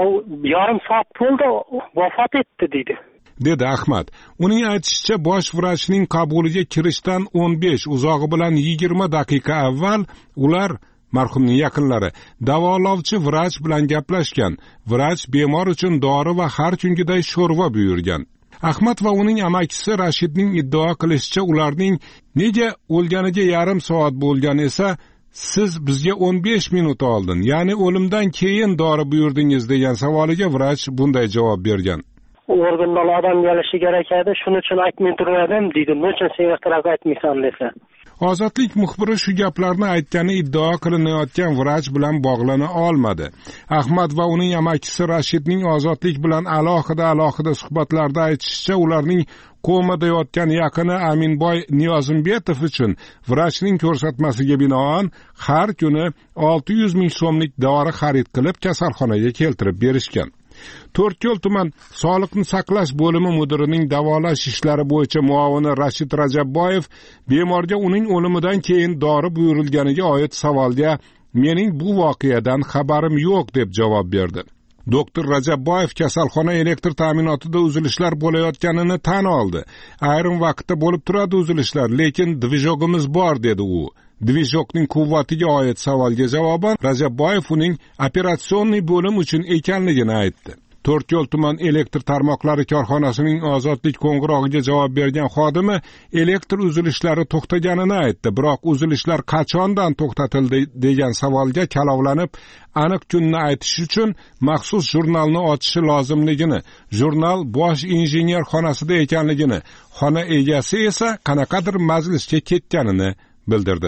yarim soat bo'ldi, vafot etdi dedi Ahmad. Uning aytishicha, bosh vrachning qabuliga kirishdan 15, uzog'i bilan 20 daqiqa avval ular marhumning yaqinlari davolovchi vrach bilan gaplashgan. Vrach bemor uchun dori va har kungiday sho'rva buyurgan. Ahmad va uning amakisi Rashidning iddao qilishicha, ularning nega o'lganiga yarim soat bo'lgan esa, siz bizga 15 minut oldin, ya'ni o'limdan keyin dori buyurdingiz degan savoliga vrach bunday javob bergan. Organdan odam kelishi kerak edi, shuning uchun aytmay turgandim dedi. Nechun sen ertaroq aytmaysan desa. Ozodlik muxbiri shu gaplarni aytgani iddao qilinayotgan vrach bilan bog'lana olmadi. Ahmad va uning amakisi Rashidning Ozodlik bilan alohida suhbatlarda aytishicha, ularning komada yotgan yaqini Aminboy Niyozimbetov uchun vrachning ko'rsatmasiga binoan har kuni 600 ming so'mlik dori xarid qilib kasalxonaga keltirib berishgan. To'rtko'l tuman Sog'liqni saqlash bo'limi mudirining davolash ishlari bo'yicha muavini Rashid Rajabboyev bemorga uning o'limidan keyin dori buyurilganiga oid savolga "Mening bu voqeadan xabarim yo'q" deb javob berdi. Doktor Rajabboyev kasalxona elektr ta'minotida uzilishlar bo'layotganini tan oldi. Ayrim vaqtda bo'lib turadi uzilishlar, lekin dvijogimiz bor dedi u. Dvijokning quvvatiga oid savolga javoban Rajabboyev uning operatsionniy bo'lim uchun ekanligini aytdi. To'rtko'l tuman elektr tarmoqlari korxonasining Ozodlik qo'ng'irog'iga javob bergan xodimi elektr uzilishlari to'xtaganini aytdi, biroq uzilishlar qachondan to'xtatildi degan savolga kalovlanib, aniq kunni aytish uchun maxsus jurnalni ochishi lozimligini, jurnal bosh injener xonasida ekanligini, xona egasi esa qanaqadir majlisga ketganini bildirdi.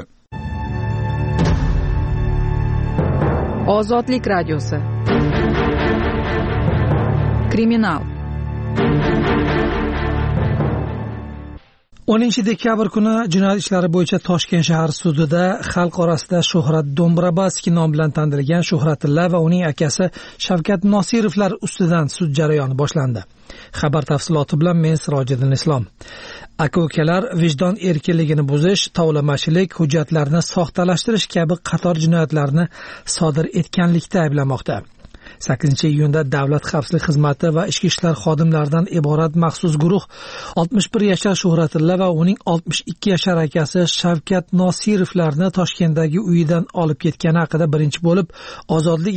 Ozodlik radiosi. Kriminal. 10-dekabr kuni jinoyat ishlari bo'yicha Toshkent shahar sudida xalq orasida Shuhrat Do'mbrabaskiy nom bilan tanilgan Shuhratilla va uning akasi Shavkat Nosirovlar ustidan sud jarayoni boshlandi. Xabar tafsiloti bilan men Sirojiddin Islom. Aka-ukalar vijdon erkinligini buzish, tovlamachilik, hujjatlarni soxtalashtirish kabi qator jinoyatlarni sodir etganlikda ayblanmoqda. 8-iyunda Davlat xavfsizlik xizmati va ichki ishlar xodimlaridan iborat maxsus guruh 61 yashar Shuhratilla va uning 62 yashar akasi Shavkat Nosirovlarni Toshkentdagi uyidan olib ketgani haqida birinchi bo'lib Ozodlik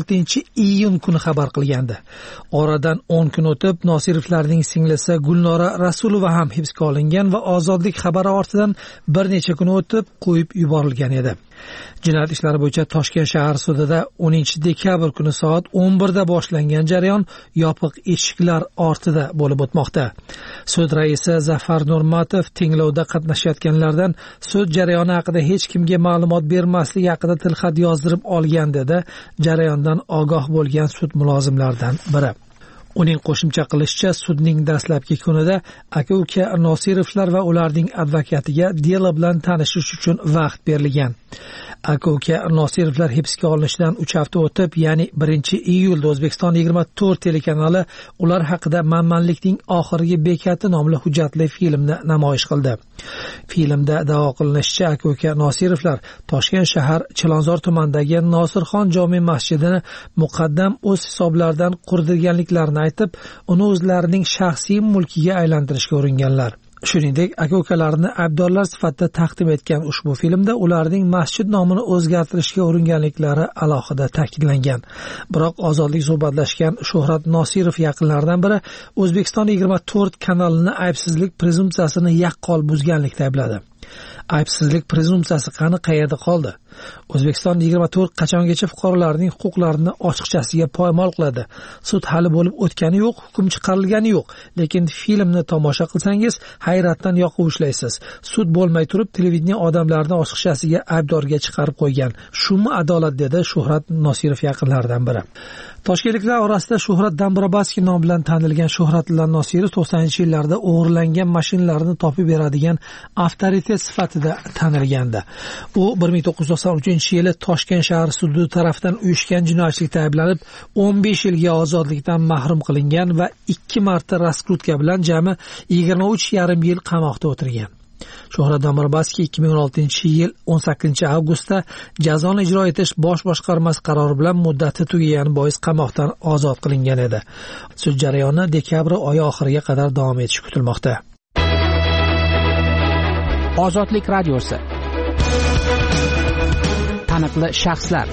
26-iyun kuni xabar qilgandi. Oradan 10 kun o'tib Nosirovlarning singlisi Gulnora Rasulova ham hibsga olingan va Ozodlik xabari ortidan bir necha kun o'tib qo'yib yuborilgan edi. Jinoyat ishlari bo'yicha Toshkent shahar sudida 10-dekabr kuni soat 11 da boshlangan jarayon yopiq eshiklar ortida bo'lib o'tmoqda. Sud raisi Zafar Nurmatov tinglovda qatnashayotganlardan sud jarayoni haqida hech kimga ma'lumot bermaslik haqida tilxat yozdirib olgan dedi. Jarayondan ogoh bo'lgan sud mulozimlaridan biri. Uning qo'shimcha qilishicha, sudning dastlabki kunida aka-uka Nosirovlar va ularning advokatiga delo bilan tanishish uchun vaqt berilgan. Aka-uka Nosirovlar hibsga olinishidan 3 hafta o'tib, ya'ni 1-iyulda O'zbekiston 24 telekanali ular haqida Manmanlikning oxirgi bekati nomli hujjatli filmni namoyish qildi. Filmda da'vo qilinishicha, aka-uka Nosirovlar Toshkent shahar Chilonzor tumanidagi Nosirxon jome masjidini muqaddam o'z hisoblaridan qurdirganliklarini aytib, uni o'zlarining shaxsiy mulkiga aylantirishga uringanlar. Shuningdek, aka-ukalarini aybdorlar sifatida taqdim etgan ushbu filmda ularning masjid nomini o'zgartirishga uringanliklari alohida ta'kidlangan. Biroq Ozodlik suhbatlashgan Shuhrat Nosirov yaqinlaridan biri O'zbekiston 24 kanalini aybsizlik prezumsiyasini yaqqol buzganlikda aybladi. Aybsizlik prezumsiyasi qani, qayerda qoldi? O'zbekiston 24 qachongacha fuqarolarning huquqlarini ochiqchasiga poymol qiladi? Sud hali bo'lib o'tgani yo'q, hukm chiqarilgani yo'q, lekin filmni tomosha qilsangiz hayratdan yoqib ushlaysiz. Sud bo'lmay turib televideniya odamlarni ochiqchasiga aybdorga chiqarib qo'ygan. Shumi adolat, dedi Shuhrat Nosirov yaqinlaridan biri. Toshkentliklar orasida Shuhrat Dambrabaskiy nom bilan tanilgan Shuhratilla Nosirov 90-yillarda o'g'irlangan mashinalarni topib beradigan avtoritet sifatida tanilgandi. U 1993-yili Toshkent shahar sudi tomonidan uyushgan jinoyatchilikda ayblanib 15 yilga ozodlikdan mahrum qilingan va 2 marta raskrutka bilan jami 23,5 yil qamoqda o'tirgan. Shuhrat Dambrabaskiy 2016-yil 18-avgustda jazoni ijro etish bosh boshqarmasi qarori bilan muddati tugagani bois qamoqdan ozod qilingan edi. Sud jarayoni dekabr oyi oxiriga qadar davom etishi kutilmoqda. Ozodlik radiosi. Taniqli shaxslar.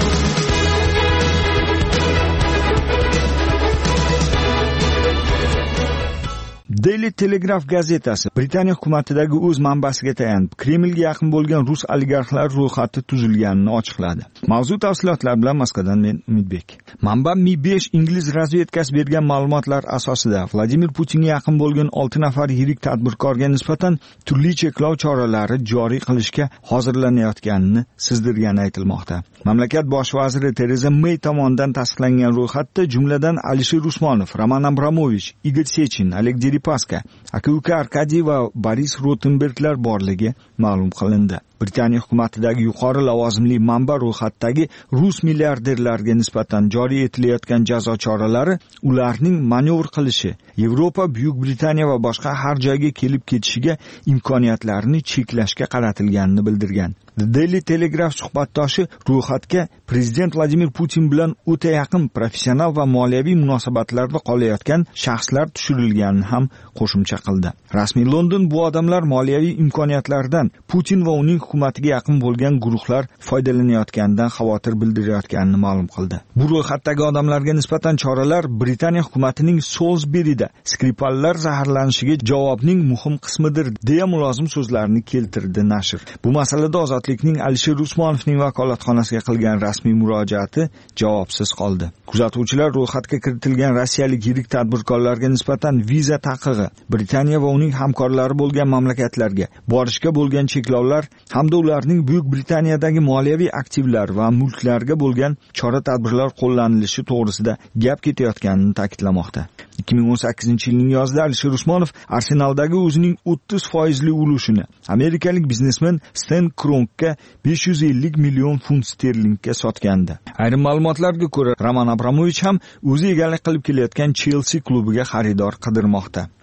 Daily Telegraph gazetasi Britaniya hukumatidagi o'z manbasiga tayanib, Kremlga yaqin bo'lgan rus oligarxlar ro'yxati tuzilganini ochiqladi. Mavzu tafsilotlar bilan Moskvadan men Umidbek. Manba Mi-5 ingliz razvedkasi bergan ma'lumotlar asosida Vladimir Putinga yaqin bo'lgan 6 nafar yirik tadbirkorga nisbatan turli cheklov choralari joriy qilishga hozirlanayotganini sezdirgani aytilmoqda. Mamlakat bosh vaziri Tereza May tomonidan tasdiqlangan ro'yxatda jumladan Alisher Usmonov, Roman Abramovich, Igor Sechin, Oleg Deripaska, aka-uka Arkadiy va Boris Rotenberglar borligi ma'lum qilindi. Britaniya hukumatidagi yuqori lavozimli manba ro'yxatdagi rus milliarderlarga nisbatan joriy etilayotgan jazo choralari ularning manevr qilishi, Yevropa, Buyuk Britaniya va boshqa har joyga kelib ketishiga imkoniyatlarini cheklashga qaratilganini bildirgan. The Daily Telegraph suhbatdoshi ro'yxatga prezident Vladimir Putin bilan o'ta yaqin professional va moliyaviy munosabatlarda qolayotgan shaxslar tushirilganini ham qo'shimcha qildi. Rasmiy London bu odamlar moliyaviy imkoniyatlardan Putin va uning hukumatiga yaqin bo'lgan guruhlar foydalanayotganidan xavotir bildirayotganini ma'lum qildi. Bu ro'yxatdagi odamlarga nisbatan choralar Britaniya hukumatining Salisbury'da Skripallar zaharlanishiga javobning muhim qismidir, deya mulozim so'zlarini keltirdi nashr. Bu masalada Ozodlikning Alisher Usmonovning vakolatxonasiga qilgan rasmiy murojaati javobsiz qoldi. Kuzatuvchilar ro'yxatga kiritilgan rossiyalik yirik tadbirkorlarga nisbatan viza taqiqi, Britaniya va uning hamkorlari bo'lgan mamlakatlarga borishga bo'lgan cheklovlar hamda ularning Buyuk Britaniyadagi moliyaviy aktivlar va mulklarga bo'lgan chora-tadbirlar qo'llanilishi to'g'risida gap ketayotganini ta'kidlamoqda. 2018-yilning yozida Alisher Usmonov Arsenaldagi o'zining 30% ulushini amerikalik biznesmen Stan Kronkka 550 million funt sterlingga sotgandi. Ayrim ma'lumotlarga ko'ra, Roman Abramovich ham o'zi egalik qilib kelayotgan Chelsea klubiga xaridor qidirmoqda.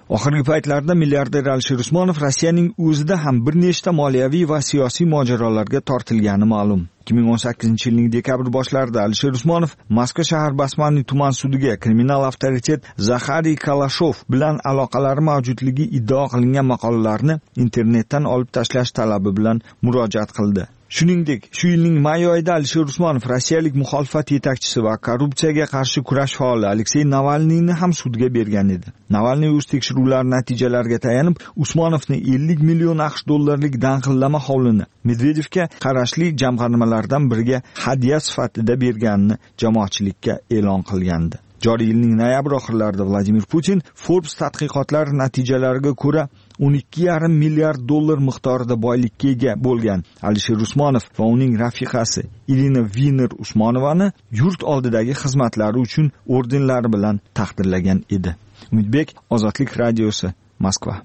Oxirgi paytlarda milliarder Alisher Usmonov Rossiyaning o'zida ham bir nechta moliyaviy va siyosiy mojarolarga tortilgani ma'lum. 2018-yilning dekabr boshlarida Alisher Usmonov Moskva shahar Basmanniy tuman sudiga kriminal avtoritet Zaxariy Kalashov bilan aloqalari mavjudligi iddao qilingan maqolalarni internetdan olib tashlash talabi bilan murojaat qildi. Shuningdek, shu yilning may oyida Alisher Usmonov rossiyalik muxolifat yetakchisi va korrupsiyaga qarshi kurash faoli Aleksey Navalniyni ham sudga bergan edi. Navalniy o'z tekshiruvlari natijalariga tayanib, Usmonovni 50 million AQSh dollarlik dang'illama hovlini Medvedevga qarashli jamg'armalardan biriga hadya sifatida berganini jamoatchilikka e'lon qilgandi. Joriy yilning noyabr oxirlarida Vladimir Putin Forbes tadqiqotlari natijalariga ko'ra 12,5 milliard dollar miqdorida boylikka ega bo'lgan Alisher Usmonov va uning rafiqasi Irina Viner Usmonovani yurt oldidagi xizmatlari uchun ordenlari bilan taqdirlagan edi. Umidbek, Ozodlik radiosi, Moskva.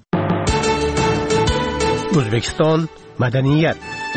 O'zbekiston madaniyat.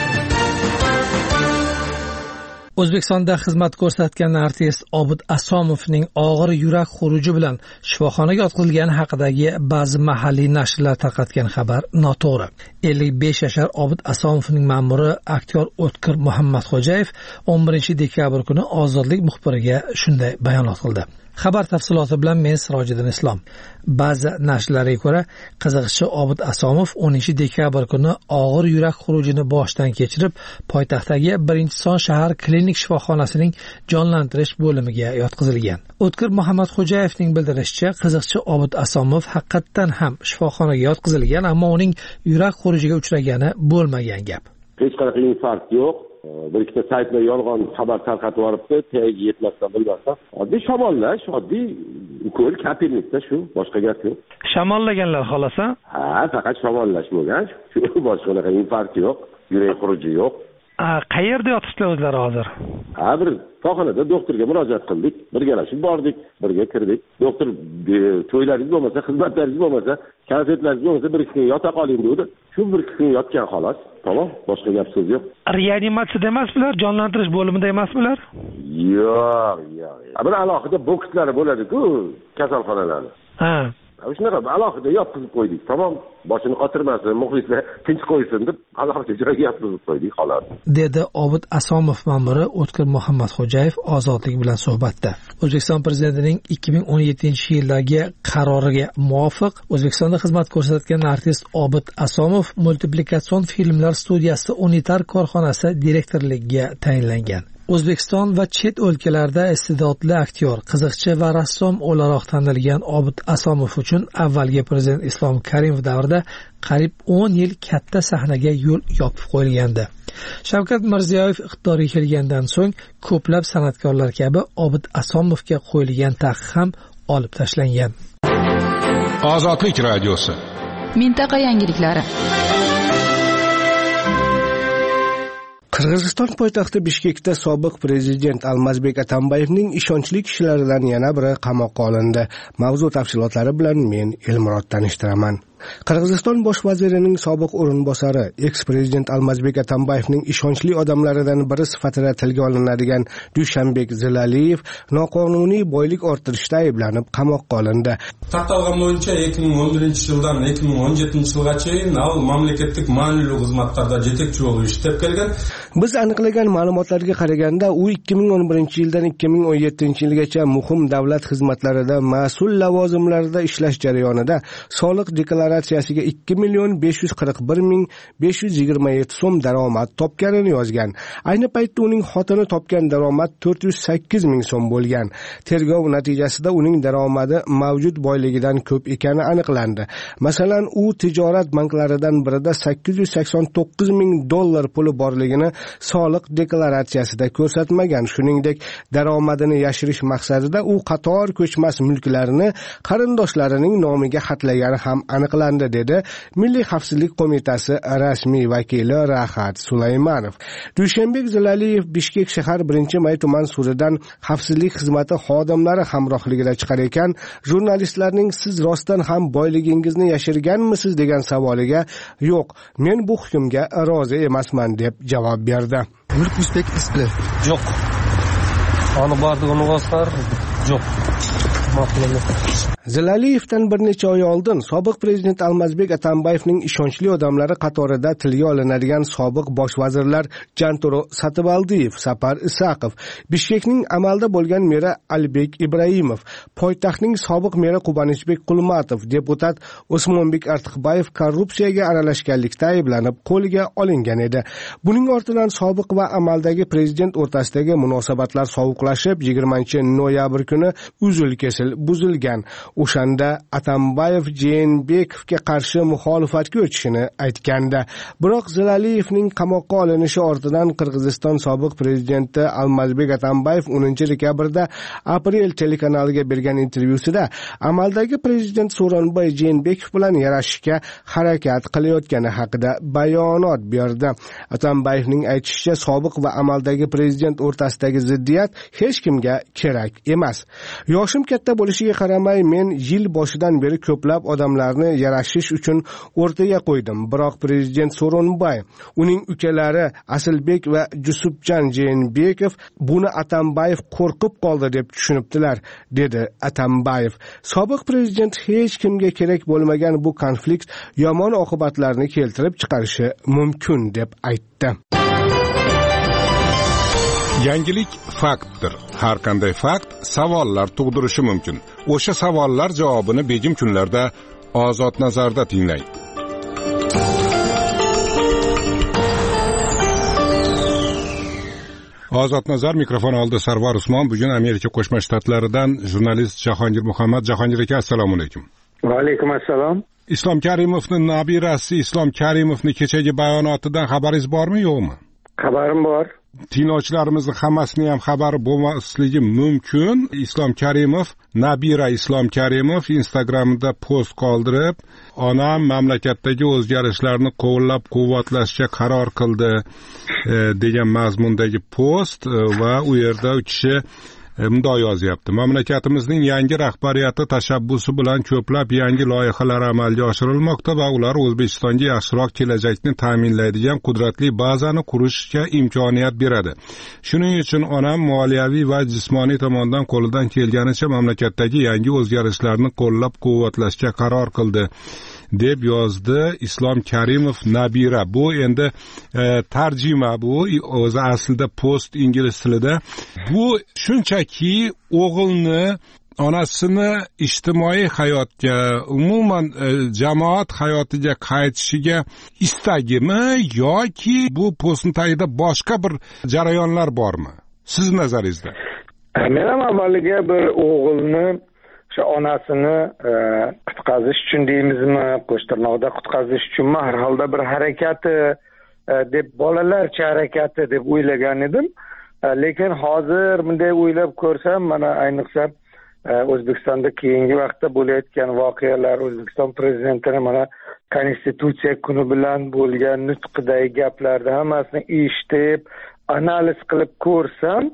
O'zbekistonda xizmat ko'rsatgan artist Obid Asomovning og'ir yurak xuruji bilan shifoxonaga yotqizilgani haqidagi ba'zi mahalliy nashrlar tarqatgan xabar noto'g'ri. 55 yashar Obid Asomovning ma'muri aktyor O'tkir Muhammadxo'jayev 11 dekabr kuni Ozodlik muxbiriga shunday bayonot qildi. Xabar tafsiloti bilan men Sirojiddin Islom. Ba'zi nashrlarga ko'ra, qiziqchi Obid Asomov 10 dekabr kuni og'ir yurak xurujini boshdan kechirib, poytaxtdagi 1-son shahar klinik shifoxonasining jonlantirish bo'limiga yotqizilgan. O'tkir Muhammadxo'jayevning bildirishicha, qiziqchi Obid Asomov haqiqatan ham shifoxonaga yotqizilgan, ammo uning yurak xurujiga uchragani bo'lmagan gap. Hech qanaqa infarkt yo'q. Bir ikkita saytda yolg'on xabar tarqatib yoribdi, tagiga yetmasdan bilmasdan. Oddiy shamollash, oddiy ukol kapelnikda shu, boshqa gap yo'q. Shamollaganlar xolos, ha? Ha, faqat shamollash bo'lgan. Shu boshqa qanaqa infarkt yo'q, yurak xuruji yo'q. Qayerda yotibsizlar o'zlari hozir? Bir to'xonada doktorga murojaat qildik, birgalashib bordik, birga kirdik. Doktor to'ylaringiz bo'lmasa, xizmatlaringiz bo'lmasa, konsertlaringiz bo'lmasa bir kun yota qoling dedi. Shu bir kun yotgan xolos. Tamam, boshqa gap so'z yo'q. Reanimatsiyada emasmilar, jonlantirish bo'limida emasmilar? Yo'q. Bir alohida bokslar bo'ladi-ku, kasalxonalarda. Ha. Shunaqa alohida yotqizib qo'ydik. Tamam, boshini qotirmasin, muxlislar tinch qo'ysin deb alohida joyga yotqizib qo'ydik, xolos. Dedi Obid Asomov ma'muri O'tkir Muhammadxo'jayev Ozodlik bilan suhbatda. O'zbekiston prezidentining 2017-yildagi qaroriga muvofiq O'zbekistonda xizmat ko'rsatgan artist Obid Asomov multiplikatsion filmlar studiyasi Unitar korxonasi direktorligiga tayinlangan. O'zbekiston va chet o'lkalarda iste'dodli aktyor, qiziqchi va rassom o'laroq tanilgan Obid Asomov uchun avvalgi prezident Islom Karimov davrida qariyb 10 yil katta sahnaga yo'l yopib qo'yilgandi. Shavkat Mirziyoyev iqtidorga kelgandan so'ng ko'plab san'atkorlar kabi Obid Asomovga qo'yilgan taqiq ham olib tashlangan. Ozodlik radiosi. Mintaqa yangiliklari. Qirg'iziston poytaxti Bishkekda sobiq prezident Almazbek Atambayevning ishonchli kishilaridan yana biri qamoqqa olindi. Mavzu tafsilotlari bilan men Elmurod tanishtiraman. Qirg'iziston bosh vazirining sobiq o'rinbosari, eks-prezident Almazbek Atambayevning ishonchli odamlaridan biri sifatida tilga olinadigan Dushanbek Zilaliyev noqonuniy boylik orttirishda ayblanib qamoqqa olindi. Tarqalgan bo'yicha 2011-yildan 2017-yilgacha mamlakatlik ma'muriy xizmatlarda yetakchi bo'lib ishlab kelgan. Biz aniqlagan ma'lumotlarga qaraganda, u 2011-yildan 2017-yilgacha muhim davlat xizmatlarida mas'ul lavozimlarda ishlash jarayonida soliq deklaratsiyasiga 2,541,527 so'm daromad topganini yozgan. Ayni paytda uning xotini topgan daromad 408,000 so'm bo'lgan. Tergov natijasida uning daromadi mavjud boyligidan ko'p ekani aniqlandi. Masalan, u tijorat banklaridan birida 889,000 dollar puli borligini soliq deklaratsiyasida ko'rsatmagan. Shuningdek, daromadini yashirish maqsadida u qator ko'chmas mulklarni qarindoshlarining nomiga xatlagani ham aniqlandi, dedi Milliy xavfsizlik qo'mitasi rasmiy vakili Rahat Sulaymanov. Dushanbek Zilaliyev Bishkek shahar 1-May tuman sudidan xavfsizlik xizmati xodimlari hamrohligida chiqar ekan, jurnalistlarning siz rostdan ham boyligingizni yashirganmisiz degan savoliga yo'q, men bu hukmga rozi emasman deb javob berdi. Mulk Uzbek ismi yo'q. Onu bardig'ini bosar yo'q. ma'qulman. Zilaliyevdan bir necha oy oldin sobiq prezident Almazbek Atambayevning ishonchli odamlari qatorida tilga olinadigan sobiq bosh vazirlar Janturo Satibaldiyev, Sapar Isaqov, Bishkekning amalda bo'lgan meri Alibek Ibrahimov, poytaxtning sobiq meri Qubanishbek Qulmatov, deputat Usmonbek Artiqbayev korrupsiyaga aralashganlikda ayblanib qo'lga olingan edi. Buning ortidan sobiq va amaldagi prezident o'rtasidagi munosabatlar sovuqlashib, 20-noyabr kuni uzil-kesil buzilgan. O'shanda Atambayev Jeenbekovga qarshi muxolifatga o'tishini aytgandi. Biroq Zilaliyevning qamoqqa olinishi ortidan Qirg'iziston sobiq prezidenti Almazbek Atambayev 10-dekabrda Aprel telekanaliga bergan intervyusida amaldagi prezident So'ronboy Jeenbekov bilan yarashishga harakat qilayotgani haqida bayonot berdi. Atambayevning aytishicha, sobiq va amaldagi prezident o'rtasidagi ziddiyat hech kimga kerak emas. Yoshim katta bo'lishiga qaramay, men yil boshidan beri ko'plab odamlarni yarashish uchun o'rtaga qo'ydim. Biroq prezident So'ronboy, uning ukalari Asilbek va Jusupjon Jeenbekov buni Atambayev qo'rqib qoldi deb tushunibdilar, dedi Atambayev. Sobiq prezident hech kimga kerak bo'lmagan bu konflikt yomon oqibatlarni keltirib chiqarishi mumkin deb aytdi. Yangilik faktdir. Har qanday fakt savollar tug'dirishi mumkin. O'sha savollar javobini begim kunlarda Ozod nazarda tinglang. Ozod nazar mikrofon oldi Sarvar Usmon. Bugun Amerika Qo'shma Shtatlaridan jurnalist Jahongir Muhammad. Jahongir aka, assalomu alaykum. Va alaykum assalom. Islom Karimovning nabirasi Islom Karimovning kechagi bayonotidan xabaringiz bormi, yo'qmi? Xabarim bor. Tinglovchilarimizning hammasini ham xabari bo'lmasligi mumkin. Islom Karimov, nabira Islom Karimov Instagramda post qoldirib, onam mamlakatdagi o'zgarishlarni qo'llab-quvvatlashga qaror qildi degan mazmundagi post va u yerda u kishi bunday yozyapti. Mamlakatimizning yangi rahbariyati tashabbusi bilan ko'plab yangi loyihalar amalga oshirilmoqda va ular O'zbekistonga yaxshiroq kelajakni ta'minlaydigan qudratli bazani qurishga imkoniyat beradi. Shuning uchun onam moliyaviy va jismoniy tomondan qo'lidan kelganicha mamlakatdagi yangi o'zgarishlarni qo'llab-quvvatlashga qaror qildi deb yozdi Islom Karimov nabira. Bu endi tarjima, bu o'zi aslida post ingliz tilida. Bu shunchaki o'g'ilni onasini ijtimoiy hayotga, umuman jamoat hayotiga qaytishiga istagimi yoki bu postning tagida boshqa bir jarayonlar bormi? Siz nazaringizda? Men ham avvaliga bir o'g'ilni o'sha onasini qutqazish uchun deymizmi, qo'shtirnoqda qutqazish uchunmi, har holda bir harakati deb, bolalarcha harakati deb o'ylagan edim. Lekin hozir bunday o'ylab ko'rsam, mana ayniqsa O'zbekistonda keyingi vaqtda bo'layotgan voqealar, O'zbekiston prezidentini mana konstitutsiya kuni bilan bo'lgan nutqidagi gaplarni hammasini eshitib, analiz qilib ko'rsam,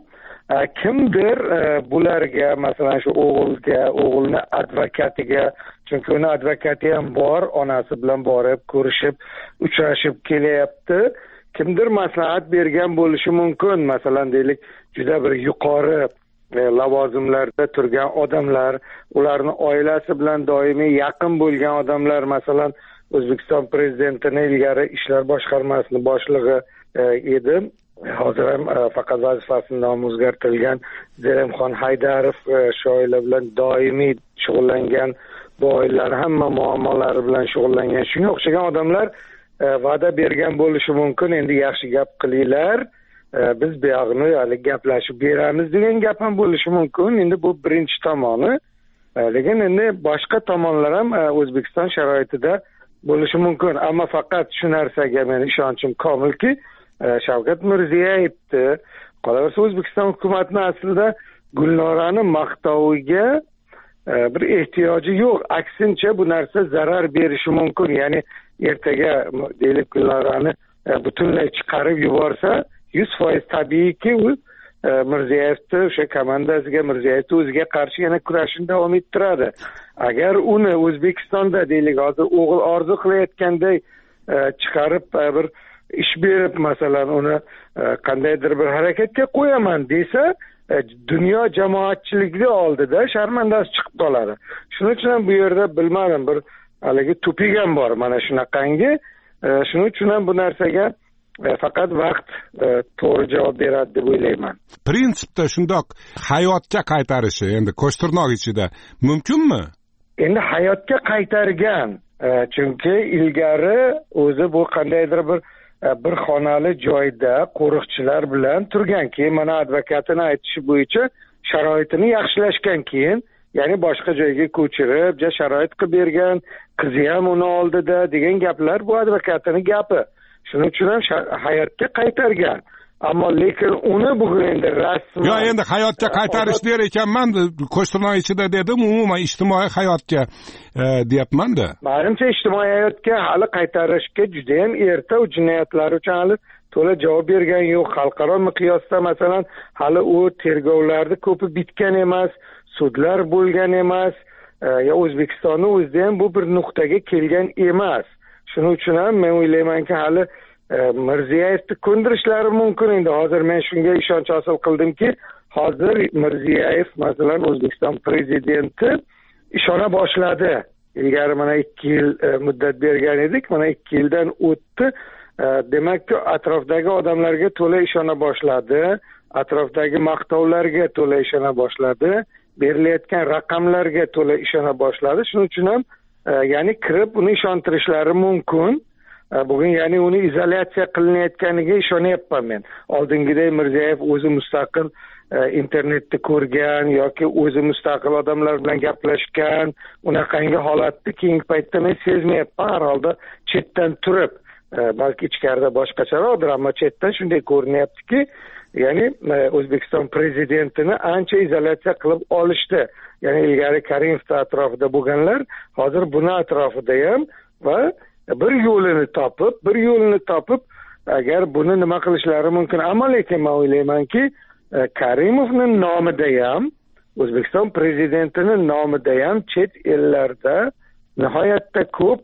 kimdir bularga, masalan shu o'g'ilni advokatiga, chunki uni advokati ham bor, onasi bilan borib ko'rishib, uchrashib kelyapti. Kimdir maslahat bergan bo'lishi mumkin. Masalan, deylik, juda bir yuqori lavozimlarda turgan odamlar, ularning oilasi bilan doimiy yaqin bo'lgan odamlar, masalan, O'zbekiston prezidentini ilgari ishlar boshqarmasining boshlig'i edi. Hozir ham faqat vazifasidan o'zgartirilgan Zelimxon Haydarov shu oila bilan doimiy shug'ullangan, bu oilalar hamma muammolari bilan shug'ullangan, shunga o'xshagan odamlar va'da bergan bo'lishi mumkin. Endi yaxshi gap qilinglar, biz bu yoqni hali gaplashib beramiz degan gap ham bo'lishi mumkin. Endi bu birinchi tomoni. Lekin endi boshqa tomonlar ham O'zbekiston sharoitida bo'lishi mumkin. Ammo faqat shu narsaga men ishonchim komilki, Shavkat Mirziyoyevni, qolaversa O'zbekiston hukumatining aslida Gulnorani maqtoviga bir ehtiyoji yo'q. Aksincha bu narsa zarar berishi mumkin. Ya'ni ertaga deylik Gulnorani butunlay chiqarib yuborsa, 100% tabiiyki u Mirziyoyevni o'sha komandasiga, Mirziyoyevni o'ziga qarshi yana kurashini davom ettiradi. Agar uni O'zbekistonda deylik hozir o'g'il orzu qilayotganday chiqarib bir ish berib masalan uni qandaydir bir harakatga qo'yaman desa, dunyo jamoatchiligi oldida sharmandasi chiqib qoladi. Shuning uchun ham bu yerda bilmadim, bir haligi tupigan bor mana shunaqangi. Shuning uchun ham bu narsaga faqat vaqt to'g'ri javob beradi deb o'ylayman. Prinsipda shundoq hayotga qaytarishi endi Qo'shtirnoq ichida mumkinmi? Endi hayotga qaytargan, chunki ilgari o'zi bu qandaydir bir xonali joyda qo'riqchilar bilan turgan, keyin mana advokatini aytishi bo'yicha sharoitini yaxshilashgan, keyin ya'ni boshqa joyga ko'chirib, sharoit qilib bergan, qizi ham uni oldida degan gaplar bu advokatini gapi. Shuning uchun ham hayotga qaytargan. Ammo lekin uni bugun endi rasman yo endi hayotga qaytarish der ekanman, Qo'shtirnoq ichida dedim, umuman ijtimoiy hayotga deyapman-da. Menimcha ijtimoiy hayotga hali qaytarishga juda ham erta, u jinoyatlar uchun hali to'la javob bergan yo'q. Xalqaro miqyosda masalan hali u tergovlarni ko'pi bitgan emas, sudlar bo'lgan emas, ya O'zbekistonning o'zida ham bu bir nuqtaga kelgan emas. Shuning uchun ham men o'ylaymanki hali Mirziyevni ko'ndirishlari mumkin. Endi hozir men shunga ishonch hosil qildimki, hozir Mirziyev masalan O'zbekiston prezidenti ishona boshladi. Ilgari mana 2 yil muddat bergan edik, mana 2 yildan o'tdi. Demakki atrofdagi odamlarga to'la ishona boshladi, atrofdagi maqtovlarga to'la ishona boshladi, berilayotgan raqamlarga to'la ishona boshladi. Shuning uchun ham ya'ni kirib uni ishontirishlari mumkin. Bugun ya'ni uni izolyatsiya qilinayotganiga ishonyapman men. Oldingidek Mirziyev o'zi mustaqil internetda ko'rgan yoki o'zi mustaqil odamlar bilan gaplashgan unaqangi holatni keyingi paytda men sezmayapman. Har holda chetdan turib, balki ichkarida boshqacharoqdir, ammo chetdan shunday ko'rinyaptiki, ya'ni O'zbekiston prezidentini ancha izolyatsiya qilib olishdi. Ya'ni ilgari Karimov atrofida bo'lganlar hozir buni atrofida ham va bir yo'lini topib agar buni nima qilishlari mumkin. Ammo lekin men o'ylaymanki, Karimovning nomida ham, O'zbekiston prezidentining nomida ham chet ellarda nihoyatda ko'p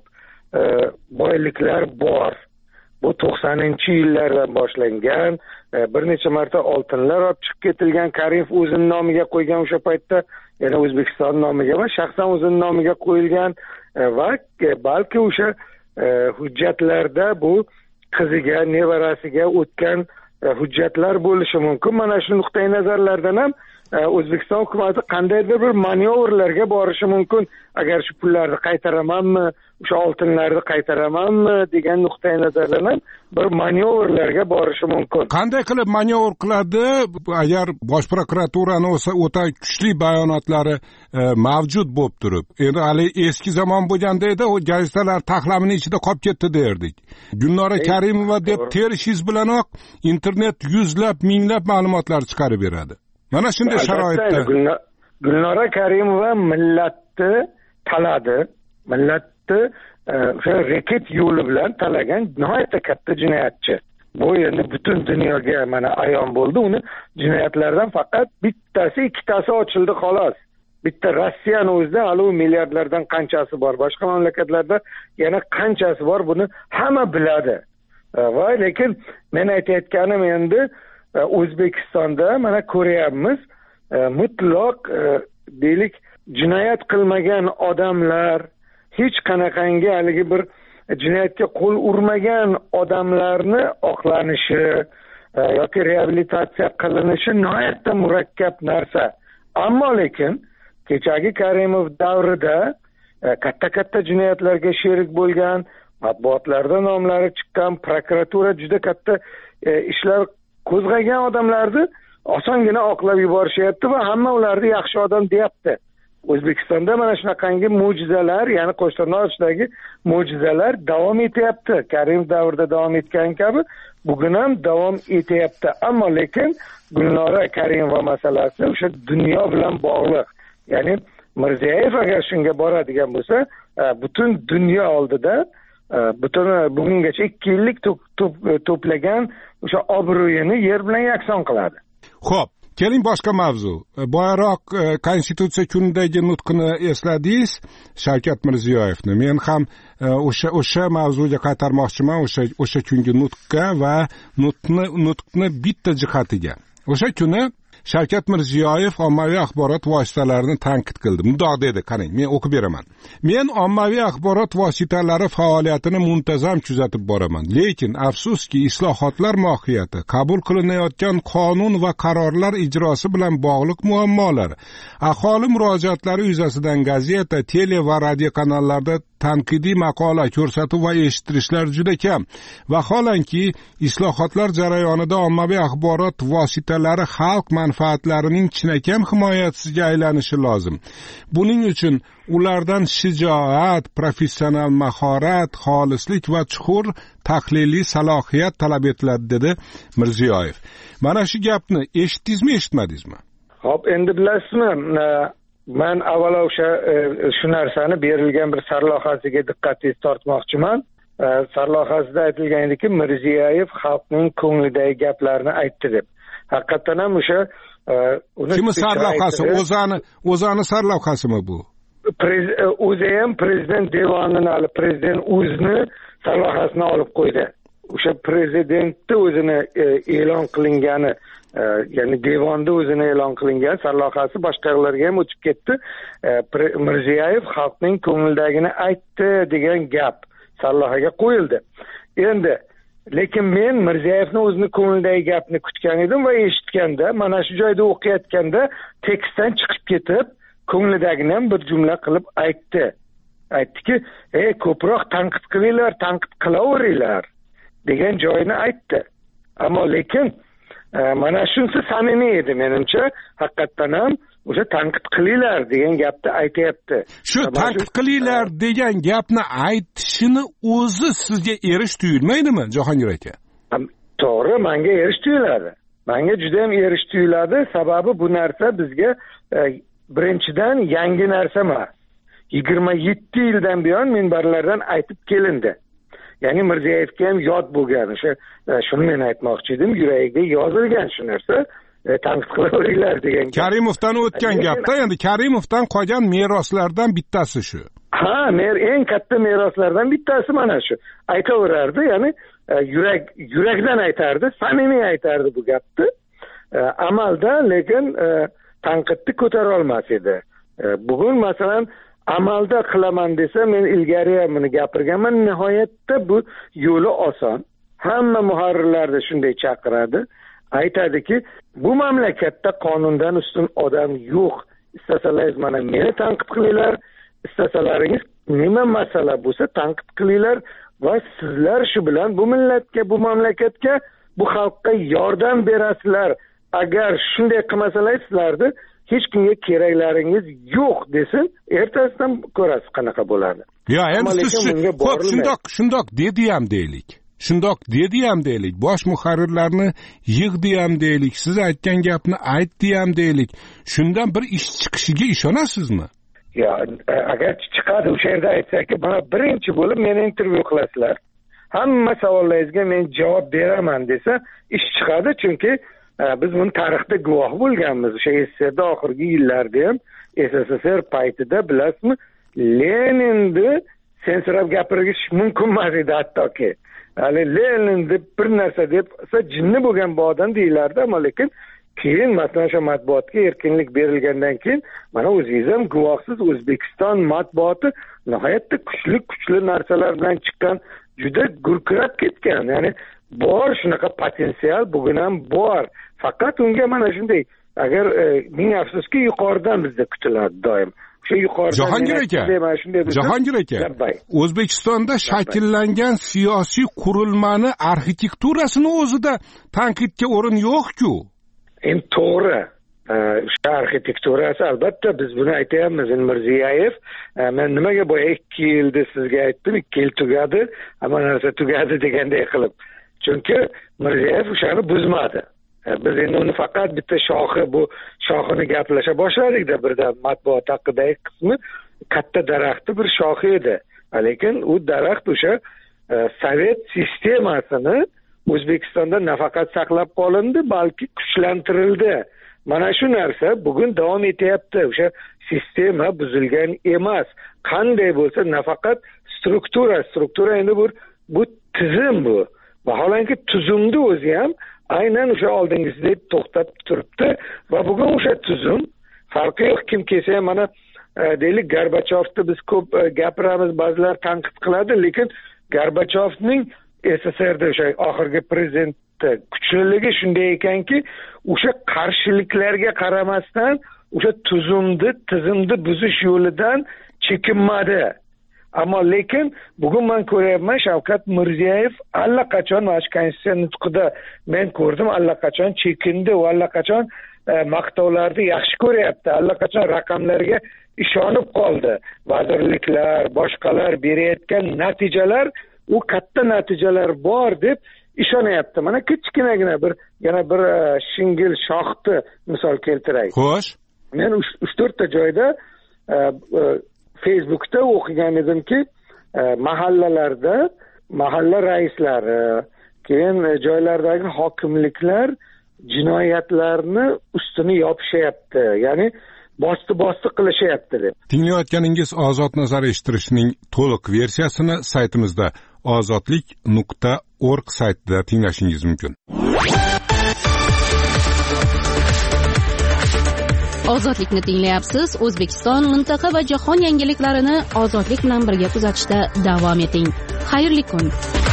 boyliklar bor. Bu 90-yillardan boshlangan, bir necha marta oltinlar olib chiqib ketilgan. Karimov o'zining nomiga qo'ygan o'sha paytda, yana O'zbekiston nomiga va shaxsan o'zining nomiga qo'yilgan va balki o'sha hujjatlarda bu qiziga, nevarasiga o'tgan hujjatlar bo'lishi mumkin. Mana shu nuqtai nazarlardan ham O'zbekiston hukumati qandaydir bir manyovrlarga borishi mumkin. Agar shu pullarni qaytaramanmi, o'sha oltinlarni qaytaramanmi degan nuqtai nazardan ham bir manyovrlarga borishi mumkin. Qanday qilib manyovr qiladi? Agar Bosh prokuraturani o'ta kuchli bayonotlari mavjud bo'lib turib, endi hali eski zamon bo'lganda edi, u gazetalar taxlamining ichida qolib ketdi derdik. Gulnora Karimova deb terishingiz bilanoq internet yuzlab, minglab ma'lumotlar chiqarib beradi. Mana shunday sharoitda Gulnora Karimova millatni taladi, millatni o'sha reket yo'li bilan talagan nihoyatda katta jinoyatchi. Bu endi butun dunyoga mana ayon bo'ldi. Uni jinoyatlardan faqat bittasi, ikkitasi ochildi xolos. Bitta Rossiyani o'zida hali milliardlardan qanchasi bor, boshqa mamlakatlarda yana qanchasi bor, buni hamma biladi. Va lekin men aytayotganim endi O'zbekistonda mana ko'ryapmiz, mutlaq deylik jinoyat qilmagan odamlar, hech qanaqangi haligi bir jinoyatga qo'l urmagan odamlarni oqlanishi yoki reabilitatsiya qilinishi nihoyatda murakkab narsa. Ammo lekin kechagi Karimov davrida katta jinoyatlarga sherik bo'lgan, matbuotlarda nomlari chiqqan, prokuratura juda katta ishlar qo'zg'agan odamlarni osongina oqlab yuborishyapti va hamma ularni yaxshi odam deyapti. O'zbekistonda mana shunaqangi mo'jizalar, ya'ni Qo'shtirnoqdagi mo'jizalar davom etyapti. Karimov davrida davom etgan kabi bugun ham davom etyapti. Ammo lekin Gulnora Karimova masalasi o'sha dunyo bilan bog'liq. Ya'ni Mirziyev agar shunga boradigan bo'lsa, butun dunyo oldida butun bugungacha 2 yillik to'plagan o'sha obro'yini yer bilan yakson qiladi. Xo'p, keling boshqa mavzu. Boyaroq konstitutsiya kunidagi nutqini esladingiz Shavkat Mirziyoyevni. Men ham o'sha mavzuga qaytarmoqchiman, o'sha kungi nutqqa va nutqni bitta jihatiga. O'sha kuni Shavkat Mirziyoyev ommaviy axborot vositalarini tanqid qildi. Mundoq dedi, qarang, men o'qib beraman. Men ommaviy axborot vositalari faoliyatini muntazam kuzatib boraman. Lekin afsuski, islohotlar mohiyati, qabul qilinayotgan qonun va qarorlar ijrosi bilan bog'liq muammolar, aholi murojaatlari yuzasidan gazeta, tele va radio kanallarda tanqidiy maqola, ko'rsatuv va eshittirishlar juda kam. Vaholanki, islohotlar jarayonida ommaviy axborot vositalari xalq manfaatlarining chinakam himoyachisiga aylanishi lozim. Buning uchun ulardan shijoat, professional mahorat, xolislik va chuqur tahliliy salohiyat talab etiladi, dedi Mirziyoyev. Mana shu gapni eshitdingizmi, eshitmadingizmi? Hop, endi bilasizmi, men avvalo shu narsani berilgan bir sarlavhasiga diqqatingizni tortmoqchiman. Sarlavhasida aytilgan ediki, Mirziyoyev xalqning ko'nglidagi gaplarni aytdi deb. Haqiqatan ham o'sha kim sarlavhasi? O'zani sarlavhasimi bu? O'zi ham prezident devonining, prezident o'zini sarlavhasini olib qo'ydi. O'sha prezidentni o'zini e'lon qilingani, ya'ni devonda o'zini e'lon qilingan sarlavhasi boshqa yerlarga ham o'tib ketdi. Mirziyoyev xalqning ko'nglidagini aytdi degan gap sarlavhaga qo'yildi. Endi lekin men Mirziyoyevning o'zini ko'nglidagi gapni kutgan edim va eshitganda, mana shu joyda o'qiyotganda tekstdan chiqib ketib, ko'nglidagini ham bir jumla qilib aytdi. Aytdiki, ko'proq tanqid qilinglar, tanqid qilaveringlar degan joyini aytdi. Ammo lekin mana shunisi samimiy edi menimcha, haqiqatan ham o'sha tanqid qilinglar degan gapni aytayapti. Shu tanqid qilinglar degan gapni aytishini o'zi sizga erish tuyulmaydimi, Jahongir aka? To'g'ri, menga erish tuyuladi. Menga juda ham erish tuyuladi, sababi bu narsa bizga birinchidan yangi narsa emas. 27 yildan buyon minbarlardan aytib kelindi. Ya'ni Mirziyoyevga ham yod bo'lgan, shuni men aytmoqchi edim, yuragiga yozilgan shu narsa. Tanqid qilaveringlar degan. Karimovdan o'tgan gapda, endi Karimovdan qolgan meroslardan bittasi shu. Ha, eng katta meroslardan bittasi mana shu. Aytaverardi, ya'ni yurakdan aytardi, samimiy aytardi bu gapni. Amalda lekin tanqidni ko'tara olmas edi. Bugun masalan amalda qilaman desa, men ilgari ham buni gapirganman, nihoyatda bu yo'li oson. Hamma muharrirlarda shunday chaqiradi. Aytadiki, bu mamlakatda qonundan ustun odam yo'q. Istasalaringiz mana meni tanqid qilinglar, istasalaringiz nima masala bo'lsa tanqid qilinglar va sizlar shu bilan bu millatga, bu mamlakatga, bu xalqqa yordam berasizlar. Agar shunday qilmasalaringiz sizlarni hech kimga keraklaringiz yo'q desin, ertasidan ko'rasiz qanaqa bo'ladi. Ya, endi siz shundoq dedi ham deylik. Shundoq dedi ham deylik, bosh muharrirlarni yig'di ham deylik, siz aytgan gapni aytdi ham deylik. Shundan bir ish chiqishiga ishonasizmi? Ya, agar chiqadi, o'sha yerda aytsaki, mana birinchi bo'lib meni intervyu qilasizlar. Hamma savollaringizga men javob beraman desa, ish chiqadi, chunki biz buni tarixda guvoh bo'lganmiz. O'sha SSRda oxirgi yillarda ham, SSSR paytida bilasizmi, Leninni sensurab gapirish mumkin emas edi hattoki. Hali Lenin deb bir narsa debsa jinni bo'lgan bu odam deyilardi, ammo lekin keyin masalan o'sha matbuotga erkinlik berilgandan keyin mana o'zingiz ham guvohsiz, O'zbekiston matbuoti nihoyatda kuchli narsalar bilan chiqqan, juda gurkirab ketgan. Ya'ni bor shunaqa potensial bugun ham bor. Faqat unga mana shunday, agar ming afsuski yuqoridan bizda kutiladi doim. Jahongir aka, O'zbekistonda shakllangan siyosiy qurilmani arxitekturasini o'zida tanqidga o'rin yo'q-ku. Endi to'g'ri. Shu arxitekturasi albatta biz buni aytayapmiz. Mirziyoyev, men nimaga boya 2 yilda sizga aytdim, 2 yil tugadi, hamma narsa tugadi deganday qilib. Chunki Mirziyoyev o'shani buzmadi. Biz endi uni faqat bitta shoxini gaplasha boshladik-da, birdan matbuot haqidagi qismi katta daraxtni bir shoxi edi. Lekin u daraxt o'sha sovet sistemasini O'zbekistonda nafaqat saqlab qolindi, balki kuchlantirildi. mana shu narsa bugun davom etyapti. O'sha sistema buzilgan emas. Qanday bo'lsa, nafaqat struktura endi bu tizim bu. Vaholanki tuzumni o'zi ham aynan o'sha oldingizdek to'xtab turibdi va bugun o'sha tuzum farqi yo'q, kim kelsa ham mana deylik Gorbachyovni biz ko'p gapiramiz, ba'zilar tanqid qiladi, lekin Gorbachyovning SSRda o'sha oxirgi prezident kuchliligi shunday ekanki, o'sha qarshiliklarga qaramasdan o'sha tizimni buzish yo'lidan chekinmadi. Ammo lekin bugun men ko'ryapman, Shavkat Mirziyoyev allaqachon mana shu konstitutsiya nutqida men ko'rdim, allaqachon chekindi va allaqachon maqtovlarni yaxshi ko'ryapti, allaqachon raqamlarga ishonib qoldi. Vazirliklar, boshqalar berayotgan natijalar, u katta natijalar bor deb ishonyapti. Mana kichkinagina yana bir shingil shoxni misol keltiray. Xo'sh. Men 3-4 ta joyda Facebookda o'qigan edimki, mahallalarda mahalla raislari, keyin joylardagi hokimliklar jinoyatlarni ustini yopishyapti, ya'ni bosti qilishyapti deb. Tinglayotganingiz Ozod nazar eshittirishning to'liq versiyasini saytimizda ozodlik.org saytida tinglashingiz mumkin. Ozodlikni tinglayapsiz. O'zbekiston, mintaqa va jahon yangiliklarini ozodlik bilan birga kuzatishda davom eting. Xayrli kun.